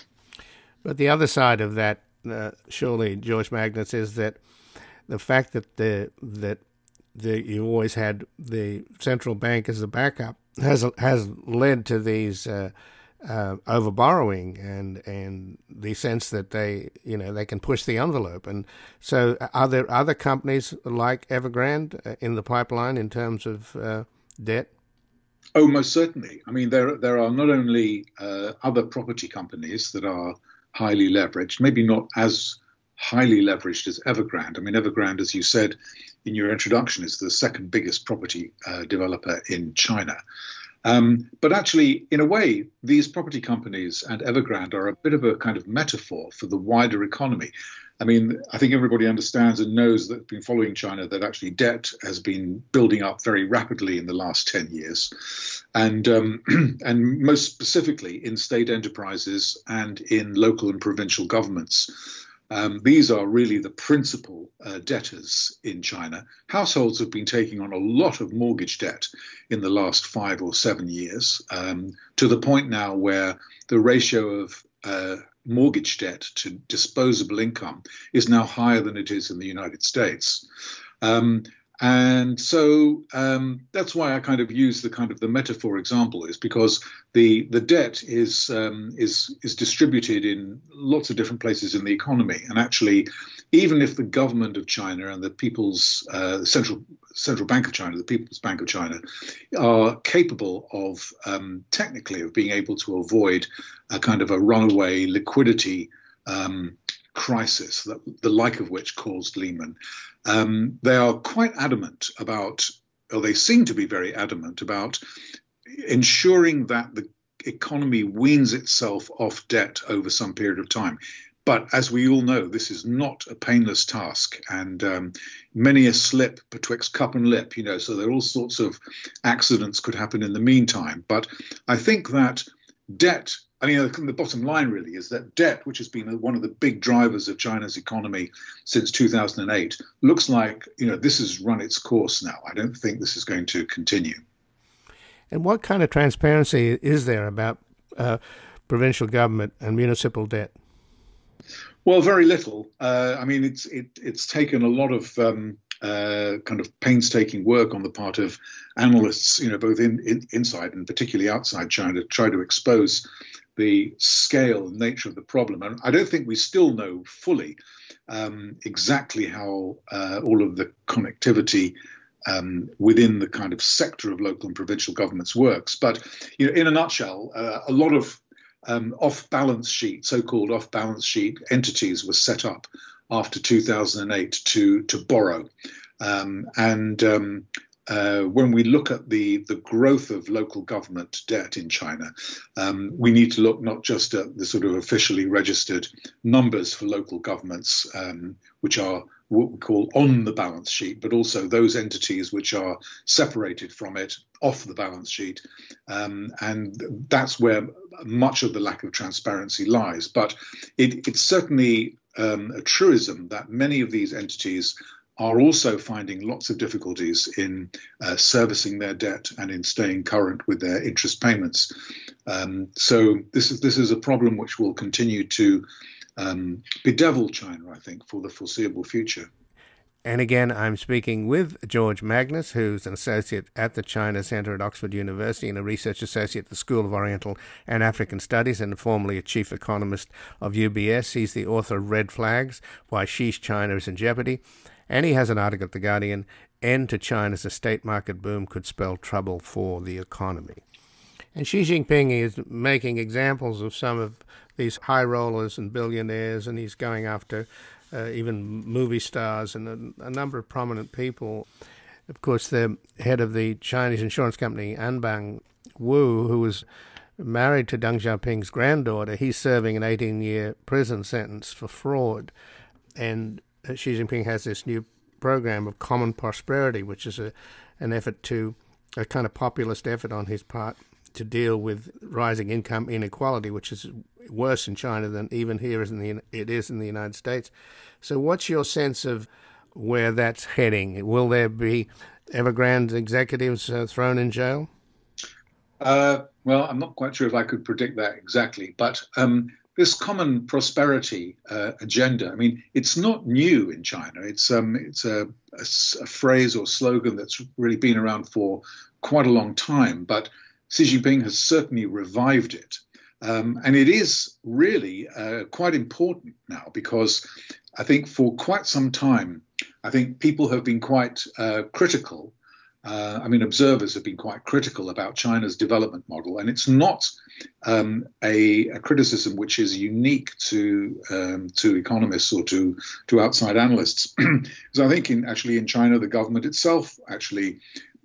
But the other side of that, uh, surely, George Magnus, is that the fact that the that the, you always had the central bank as a backup has has led to these uh, uh, over borrowing and and the sense that they you know they can push the envelope. And so, are there other companies like Evergrande in the pipeline in terms of uh, debt? Oh, most certainly. I mean, there there are not only uh, other property companies that are highly leveraged, maybe not as highly leveraged as Evergrande. I mean, Evergrande, as you said in your introduction, is the second biggest property uh, developer in China. Um, but actually, in a way, these property companies and Evergrande are a bit of a kind of metaphor for the wider economy. I mean, I think everybody understands and knows that been following China that actually debt has been building up very rapidly in the last ten years. And um, and most specifically in state enterprises and in local and provincial governments. Um, these are really the principal uh, debtors in China. Households have been taking on a lot of mortgage debt in the last five or seven years, um, to the point now where the ratio of uh, mortgage debt to disposable income is now higher than it is in the United States. Um, And so um, that's why I kind of use the kind of the metaphor example, is because the the debt is um, is is distributed in lots of different places in the economy. And actually, even if the government of China and the People's uh, Central Central Bank of China, the People's Bank of China, are capable of um, technically of being able to avoid a kind of a runaway liquidity um, crisis, that, the like of which caused Lehman. Um, they are quite adamant about, or they seem to be very adamant about, ensuring that the economy weans itself off debt over some period of time. But as we all know, this is not a painless task, and um, many a slip betwixt cup and lip, you know, so there are all sorts of accidents could happen in the meantime. But I think that debt, I mean, the bottom line really is that debt, which has been one of the big drivers of China's economy since two thousand eight, looks like, you know, this has run its course now. I don't think this is going to continue. And what kind of transparency is there about uh, provincial government and municipal debt? Well, very little. Uh, I mean, it's it, it's taken a lot of um, uh, kind of painstaking work on the part of analysts, you know, both in, in inside and particularly outside China, to try to expose the scale and nature of the problem. And I don't think we still know fully um, exactly how uh, all of the connectivity um, within the kind of sector of local and provincial governments works. But, you know, in a nutshell, uh, a lot of um, off-balance sheet, so-called off-balance sheet entities were set up after two thousand eight to, to borrow. Um, and um, Uh, when we look at the, the growth of local government debt in China, um, we need to look not just at the sort of officially registered numbers for local governments, um, which are what we call on the balance sheet, but also those entities which are separated from it off the balance sheet. Um, and that's where much of the lack of transparency lies. But it, it's certainly um, a truism that many of these entities are also finding lots of difficulties in uh, servicing their debt and in staying current with their interest payments. Um, so this is this is a problem which will continue to um, bedevil China, I think, for the foreseeable future. And again, I'm speaking with George Magnus, who's an associate at the China Centre at Oxford University and a research associate at the School of Oriental and African Studies, and formerly a chief economist of U B S. He's the author of Red Flags, Why Xi's China is in Jeopardy. And he has an article at The Guardian, End to China's Estate Market Boom Could Spell Trouble for the Economy. And Xi Jinping is making examples of some of these high rollers and billionaires, and he's going after uh, even movie stars and a, a number of prominent people. Of course, the head of the Chinese insurance company, Anbang Wu, who was married to Deng Xiaoping's granddaughter, he's serving an eighteen-year prison sentence for fraud. And Xi Jinping has this new program of common prosperity, which is a an effort to, a kind of populist effort on his part, to deal with rising income inequality, which is worse in China than even here is in the, it is in the United States. So what's your sense of where that's heading? Will there be Evergrande executives uh, thrown in jail? Uh, well, I'm not quite sure if I could predict that exactly, but um, this common prosperity uh, agenda, I mean, it's not new in China. It's um, it's a, a, a phrase or slogan that's really been around for quite a long time, but Xi Jinping has certainly revived it. Um, and it is really uh, quite important now, because I think for quite some time, I think people have been quite uh, critical. Uh, I mean, observers have been quite critical about China's development model, and it's not um, a, a criticism which is unique to um, to economists or to to outside analysts. Because I think, in actually in China, the government itself actually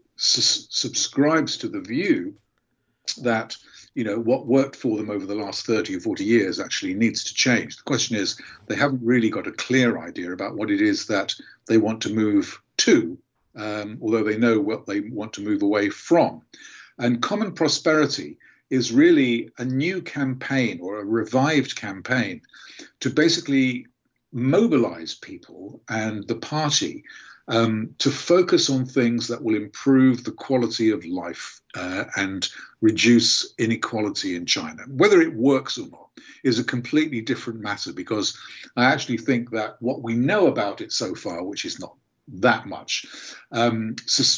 su- subscribes to the view that, you know, what worked for them over the last thirty or forty years actually needs to change. The question is, they haven't really got a clear idea about what it is that they want to move to. Um, although they know what they want to move away from. And Common Prosperity is really a new campaign, or a revived campaign, to basically mobilize people and the party um, to focus on things that will improve the quality of life uh, and reduce inequality in China. Whether it works or not is a completely different matter, because I actually think that what we know about it so far, which is not that much, um,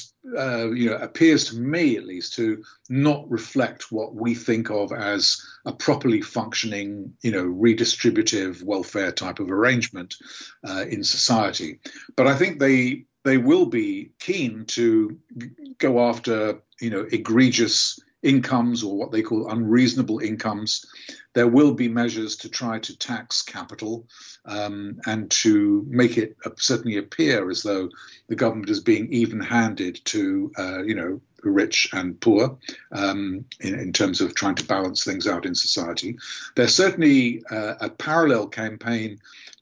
uh, you know, appears to me at least to not reflect what we think of as a properly functioning, you know, redistributive welfare type of arrangement uh, in society. But I think they they will be keen to go after, you know, egregious incomes, or what they call unreasonable incomes. There will be measures to try to tax capital um, and to make it certainly appear as though the government is being even-handed to, uh, you know, rich and poor um, in, in terms of trying to balance things out in society. There's certainly uh, a parallel campaign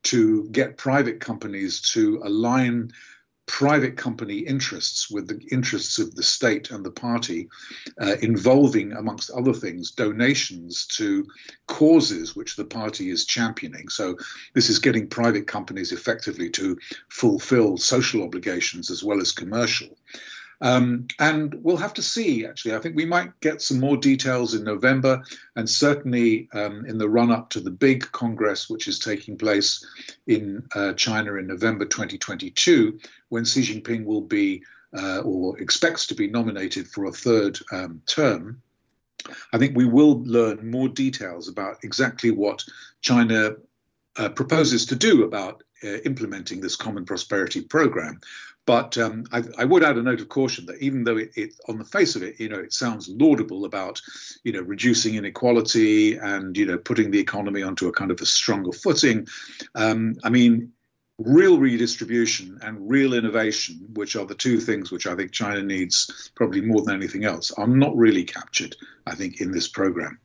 to get private companies to align private company interests with the interests of the state and the party, uh, involving, amongst other things, donations to causes which the party is championing. So this is getting private companies effectively to fulfill social obligations as well as commercial. Um, and we'll have to see, actually. I think we might get some more details in November, and certainly um, in the run-up to the big Congress, which is taking place in uh, China in November twenty twenty-two, when Xi Jinping will be, uh, or expects to be, nominated for a third um, term. I think we will learn more details about exactly what China uh, proposes to do about uh, implementing this Common Prosperity Program. But um, I, I would add a note of caution that even though it, it, on the face of it, you know, it sounds laudable about, you know, reducing inequality and, you know, putting the economy onto a kind of a stronger footing. Um, I mean, real redistribution and real innovation, which are the two things which I think China needs probably more than anything else, are not really captured, I think, in this program.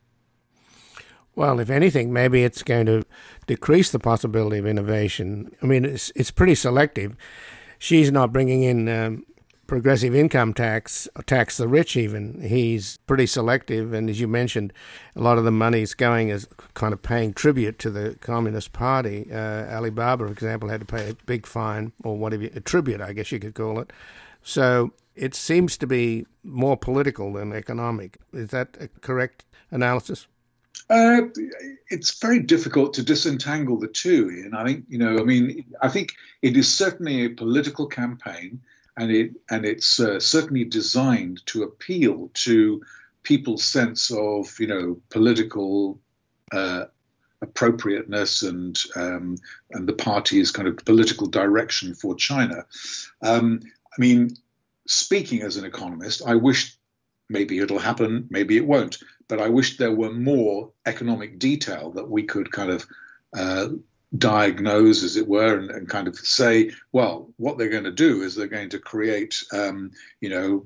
Well, if anything, maybe it's going to decrease the possibility of innovation. I mean, it's it's pretty selective. She's not bringing in um, progressive income tax, or tax the rich even. He's pretty selective, and as you mentioned, a lot of the money's going as kind of paying tribute to the Communist Party. Uh, Alibaba, for example, had to pay a big fine, or whatever, a tribute, I guess you could call it. So it seems to be more political than economic. Is that a correct analysis? Uh, it's very difficult to disentangle the two, Ian. I think, you know, I mean, I think it is certainly a political campaign, and it and it's uh, certainly designed to appeal to people's sense of, you know, political uh, appropriateness and um, and the party's kind of political direction for China. Um, I mean, speaking as an economist, I wish maybe it'll happen, maybe it won't. But I wish there were more economic detail that we could kind of uh, diagnose, as it were, and, and kind of say, well, what they're going to do is they're going to create, um, you know,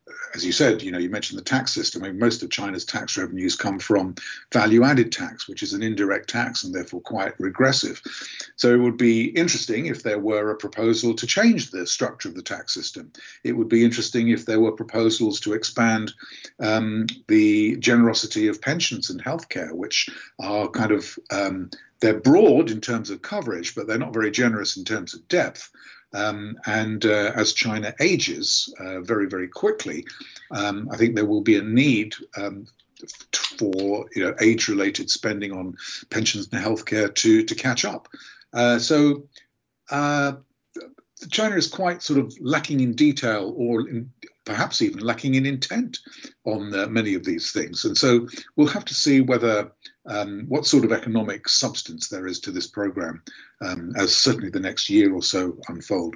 as you said, you know, you mentioned the tax system. I mean, most of China's tax revenues come from value-added tax, which is an indirect tax and therefore quite regressive. So it would be interesting if there were a proposal to change the structure of the tax system. It would be interesting if there were proposals to expand um, the generosity of pensions and healthcare, which are kind of, um, they're broad in terms of coverage, but they're not very generous in terms of depth. Um, and uh, as China ages uh, very, very quickly, um, I think there will be a need um, for you know age-related spending on pensions and healthcare to to catch up. Uh, so uh, China is quite sort of lacking in detail, or in, perhaps even lacking in intent on uh, many of these things. And so we'll have to see whether um, what sort of economic substance there is to this program um, as certainly the next year or so unfold.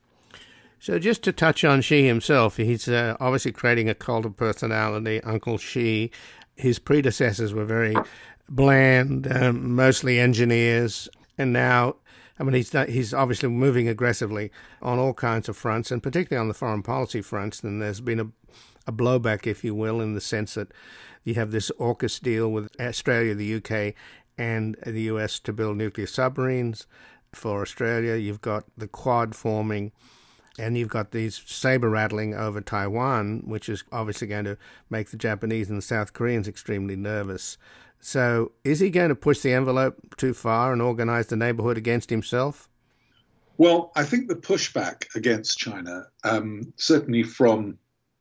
So just to touch on Xi himself, he's uh, obviously creating a cult of personality, Uncle Xi. His predecessors were very bland, um, mostly engineers, and now I mean, he's he's obviously moving aggressively on all kinds of fronts, and particularly on the foreign policy fronts. And there's been a, a blowback, if you will, in the sense that you have this AUKUS deal with Australia, the U K, and the U S to build nuclear submarines for Australia. You've got the Quad forming, and you've got these saber-rattling over Taiwan, which is obviously going to make the Japanese and the South Koreans extremely nervous. So is he going to push the envelope too far and organize the neighborhood against himself? Well, I think the pushback against China, um, certainly from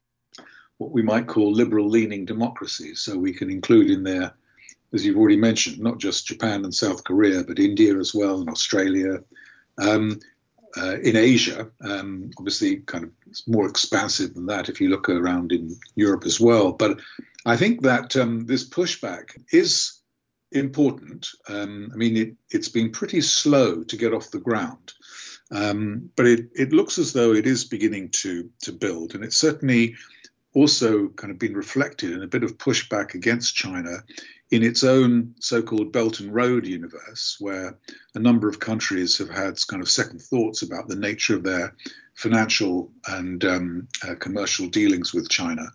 what we might call liberal-leaning democracies, so we can include in there, as you've already mentioned, not just Japan and South Korea, but India as well, and Australia. Um, uh, in Asia, um, obviously kind of it's more expansive than that if you look around in Europe as well. But I think that um, this pushback is important. Um, I mean, it, it's been pretty slow to get off the ground, um, but it, it looks as though it is beginning to to build, and it's certainly also kind of been reflected in a bit of pushback against China in its own so-called Belt and Road universe, where a number of countries have had kind of second thoughts about the nature of their financial and um, uh, commercial dealings with China.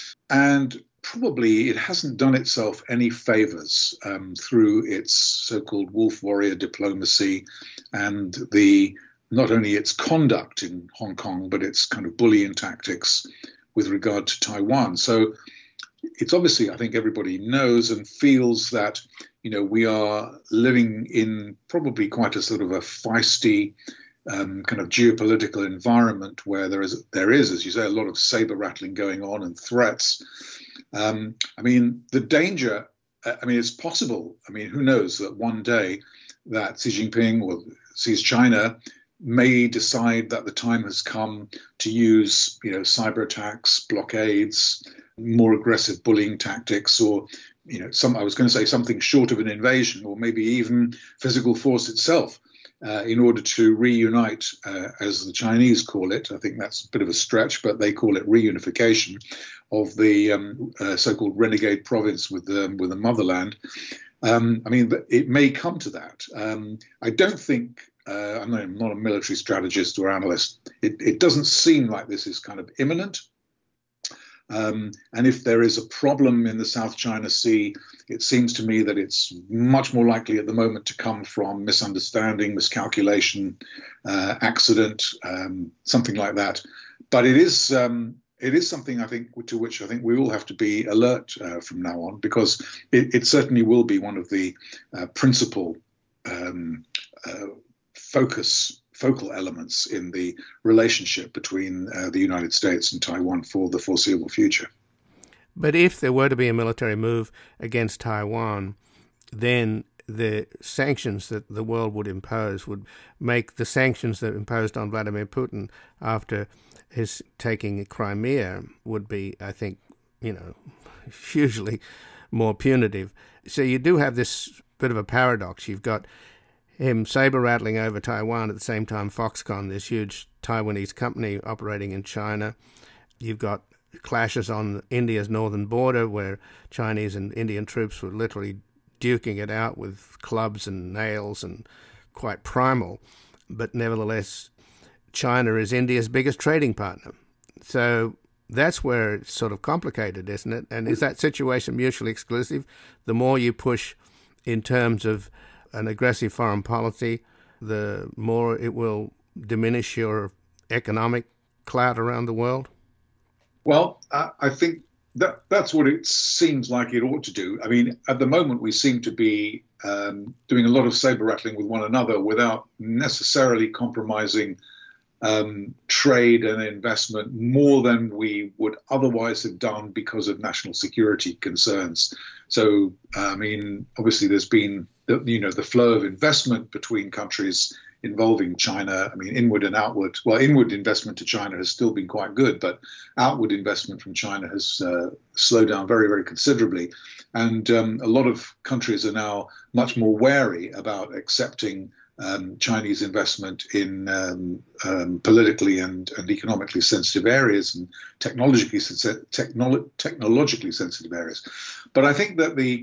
And probably it hasn't done itself any favors um, through its so-called wolf warrior diplomacy and the not only its conduct in Hong Kong, but its kind of bullying tactics with regard to Taiwan. So it's obviously, I think everybody knows and feels that, you know, we are living in probably quite a sort of a feisty um, kind of geopolitical environment where there is, there is, as you say, a lot of saber rattling going on and threats. Um, I mean, the danger, I mean, it's possible. I mean, who knows that one day that Xi Jinping or sees China may decide that the time has come to use, you know, cyber attacks, blockades, more aggressive bullying tactics, or, you know, some, I was going to say something short of an invasion, or maybe even physical force itself, uh, in order to reunite, uh, as the Chinese call it. I think that's a bit of a stretch, but they call it reunification of the um, uh, so-called renegade province with the, with the motherland. Um, I mean, it may come to that. Um, I don't think, uh, I'm not, I'm not a military strategist or analyst. It, it doesn't seem like this is kind of imminent. Um, and if there is a problem in the South China Sea, it seems to me that it's much more likely at the moment to come from misunderstanding, miscalculation, uh, accident, um, something like that. But it is um, it is something, I think, to which I think we all have to be alert uh, from now on, because it, it certainly will be one of the uh, principal um, uh, focus focal elements in the relationship between uh, the United States and Taiwan for the foreseeable future. But if there were to be a military move against Taiwan, then the sanctions that the world would impose would make the sanctions that imposed on Vladimir Putin after his taking Crimea would be, I think, you know, hugely more punitive. So you do have this bit of a paradox. You've got him saber-rattling over Taiwan at the same time Foxconn, this huge Taiwanese company operating in China. You've got clashes on India's northern border where Chinese and Indian troops were literally duking it out with clubs and nails and quite primal. But nevertheless, China is India's biggest trading partner. So that's where it's sort of complicated, isn't it? And is that situation mutually exclusive? The more you push in terms of an aggressive foreign policy, the more it will diminish your economic clout around the world? Well, I, I think that that's what it seems like it ought to do. I mean, at the moment, we seem to be um, doing a lot of saber rattling with one another without necessarily compromising um, trade and investment more than we would otherwise have done because of national security concerns. So, I mean, obviously, there's been the, you know the flow of investment between countries involving China. I mean, inward and outward. Well, inward investment to China has still been quite good, but outward investment from China has uh, slowed down very, very considerably. And um, a lot of countries are now much more wary about accepting um, Chinese investment in um, um, politically and, and economically sensitive areas and technologically, technolo- technologically sensitive areas. But I think that the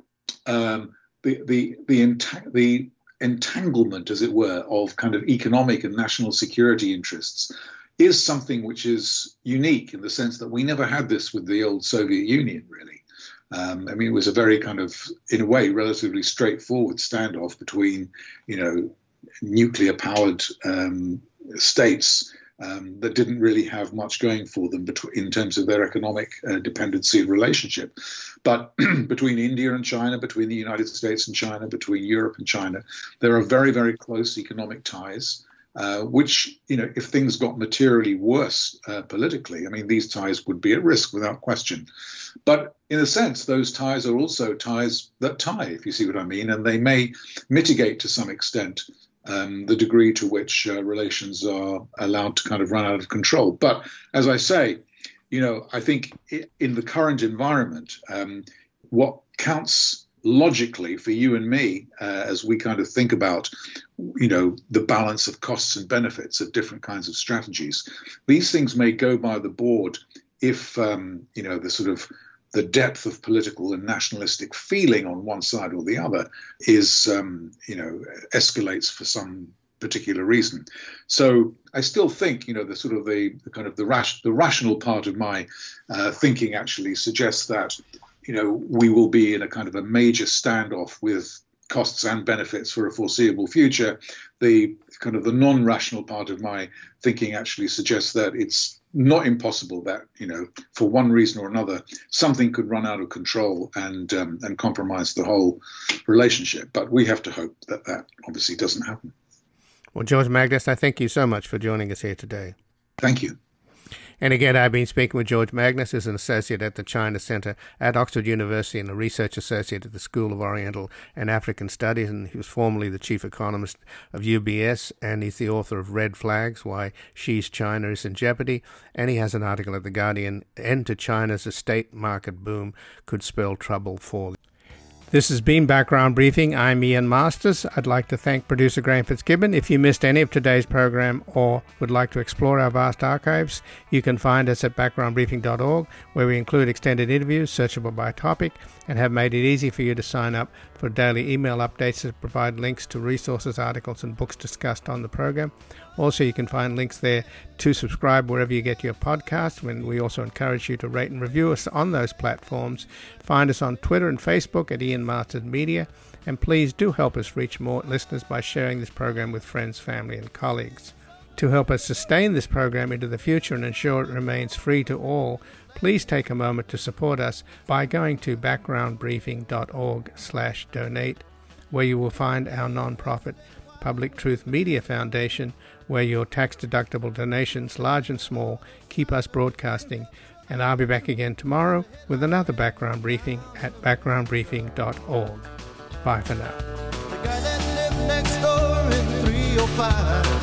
um, the the the, enta- the entanglement, as it were, of kind of economic and national security interests is something which is unique in the sense that we never had this with the old Soviet Union, really. Um, I mean, it was a very kind of, in a way, relatively straightforward standoff between, you know, nuclear-powered um, states um, that didn't really have much going for them between, in terms of their economic uh, dependency and relationship. But between India and China, between the United States and China, between Europe and China, there are very, very close economic ties, uh, which, you know, if things got materially worse uh, politically, I mean, these ties would be at risk without question. But in a sense, those ties are also ties that tie, if you see what I mean, and they may mitigate to some extent Um, the degree to which uh, relations are allowed to kind of run out of control. But as I say, you know, I think in the current environment, um, what counts logically for you and me uh, as we kind of think about, you know, the balance of costs and benefits of different kinds of strategies, these things may go by the board if, um, you know, the sort of the depth of political and nationalistic feeling on one side or the other is, um, you know, escalates for some particular reason. So I still think, you know, the sort of the, the kind of the, rash, the rational part of my uh, thinking actually suggests that, you know, we will be in a kind of a major standoff with costs and benefits for a foreseeable future. The kind of the non-rational part of my thinking actually suggests that it's not impossible that, you know, for one reason or another, something could run out of control and um, and compromise the whole relationship. But we have to hope that that obviously doesn't happen. Well, George Magnus, I thank you so much for joining us here today. Thank you. And again, I've been speaking with George Magnus, who's an associate at the China Center at Oxford University and a research associate at the School of Oriental and African Studies, and he was formerly the chief economist of U B S, and he's the author of Red Flags, Why Xi's China is in Jeopardy, and he has an article at The Guardian, End to China's Estate Market Boom Could Spell Trouble for. This has been Background Briefing. I'm Ian Masters. I'd like to thank producer Graham Fitzgibbon. If you missed any of today's program or would like to explore our vast archives, you can find us at background briefing dot org, where we include extended interviews searchable by topic and have made it easy for you to sign up for daily email updates that provide links to resources, articles, and books discussed on the program. Also, you can find links there to subscribe wherever you get your podcasts, and we also encourage you to rate and review us on those platforms. Find us on Twitter and Facebook at Ian Masters Media, and please do help us reach more listeners by sharing this program with friends, family, and colleagues. To help us sustain this program into the future and ensure it remains free to all, please take a moment to support us by going to background briefing dot org slash donate, where you will find our non-profit Public Truth Media Foundation, where your tax-deductible donations, large and small, keep us broadcasting. And I'll be back again tomorrow with another Background Briefing at background briefing dot org. Bye for now. The guy that lived next door in three oh five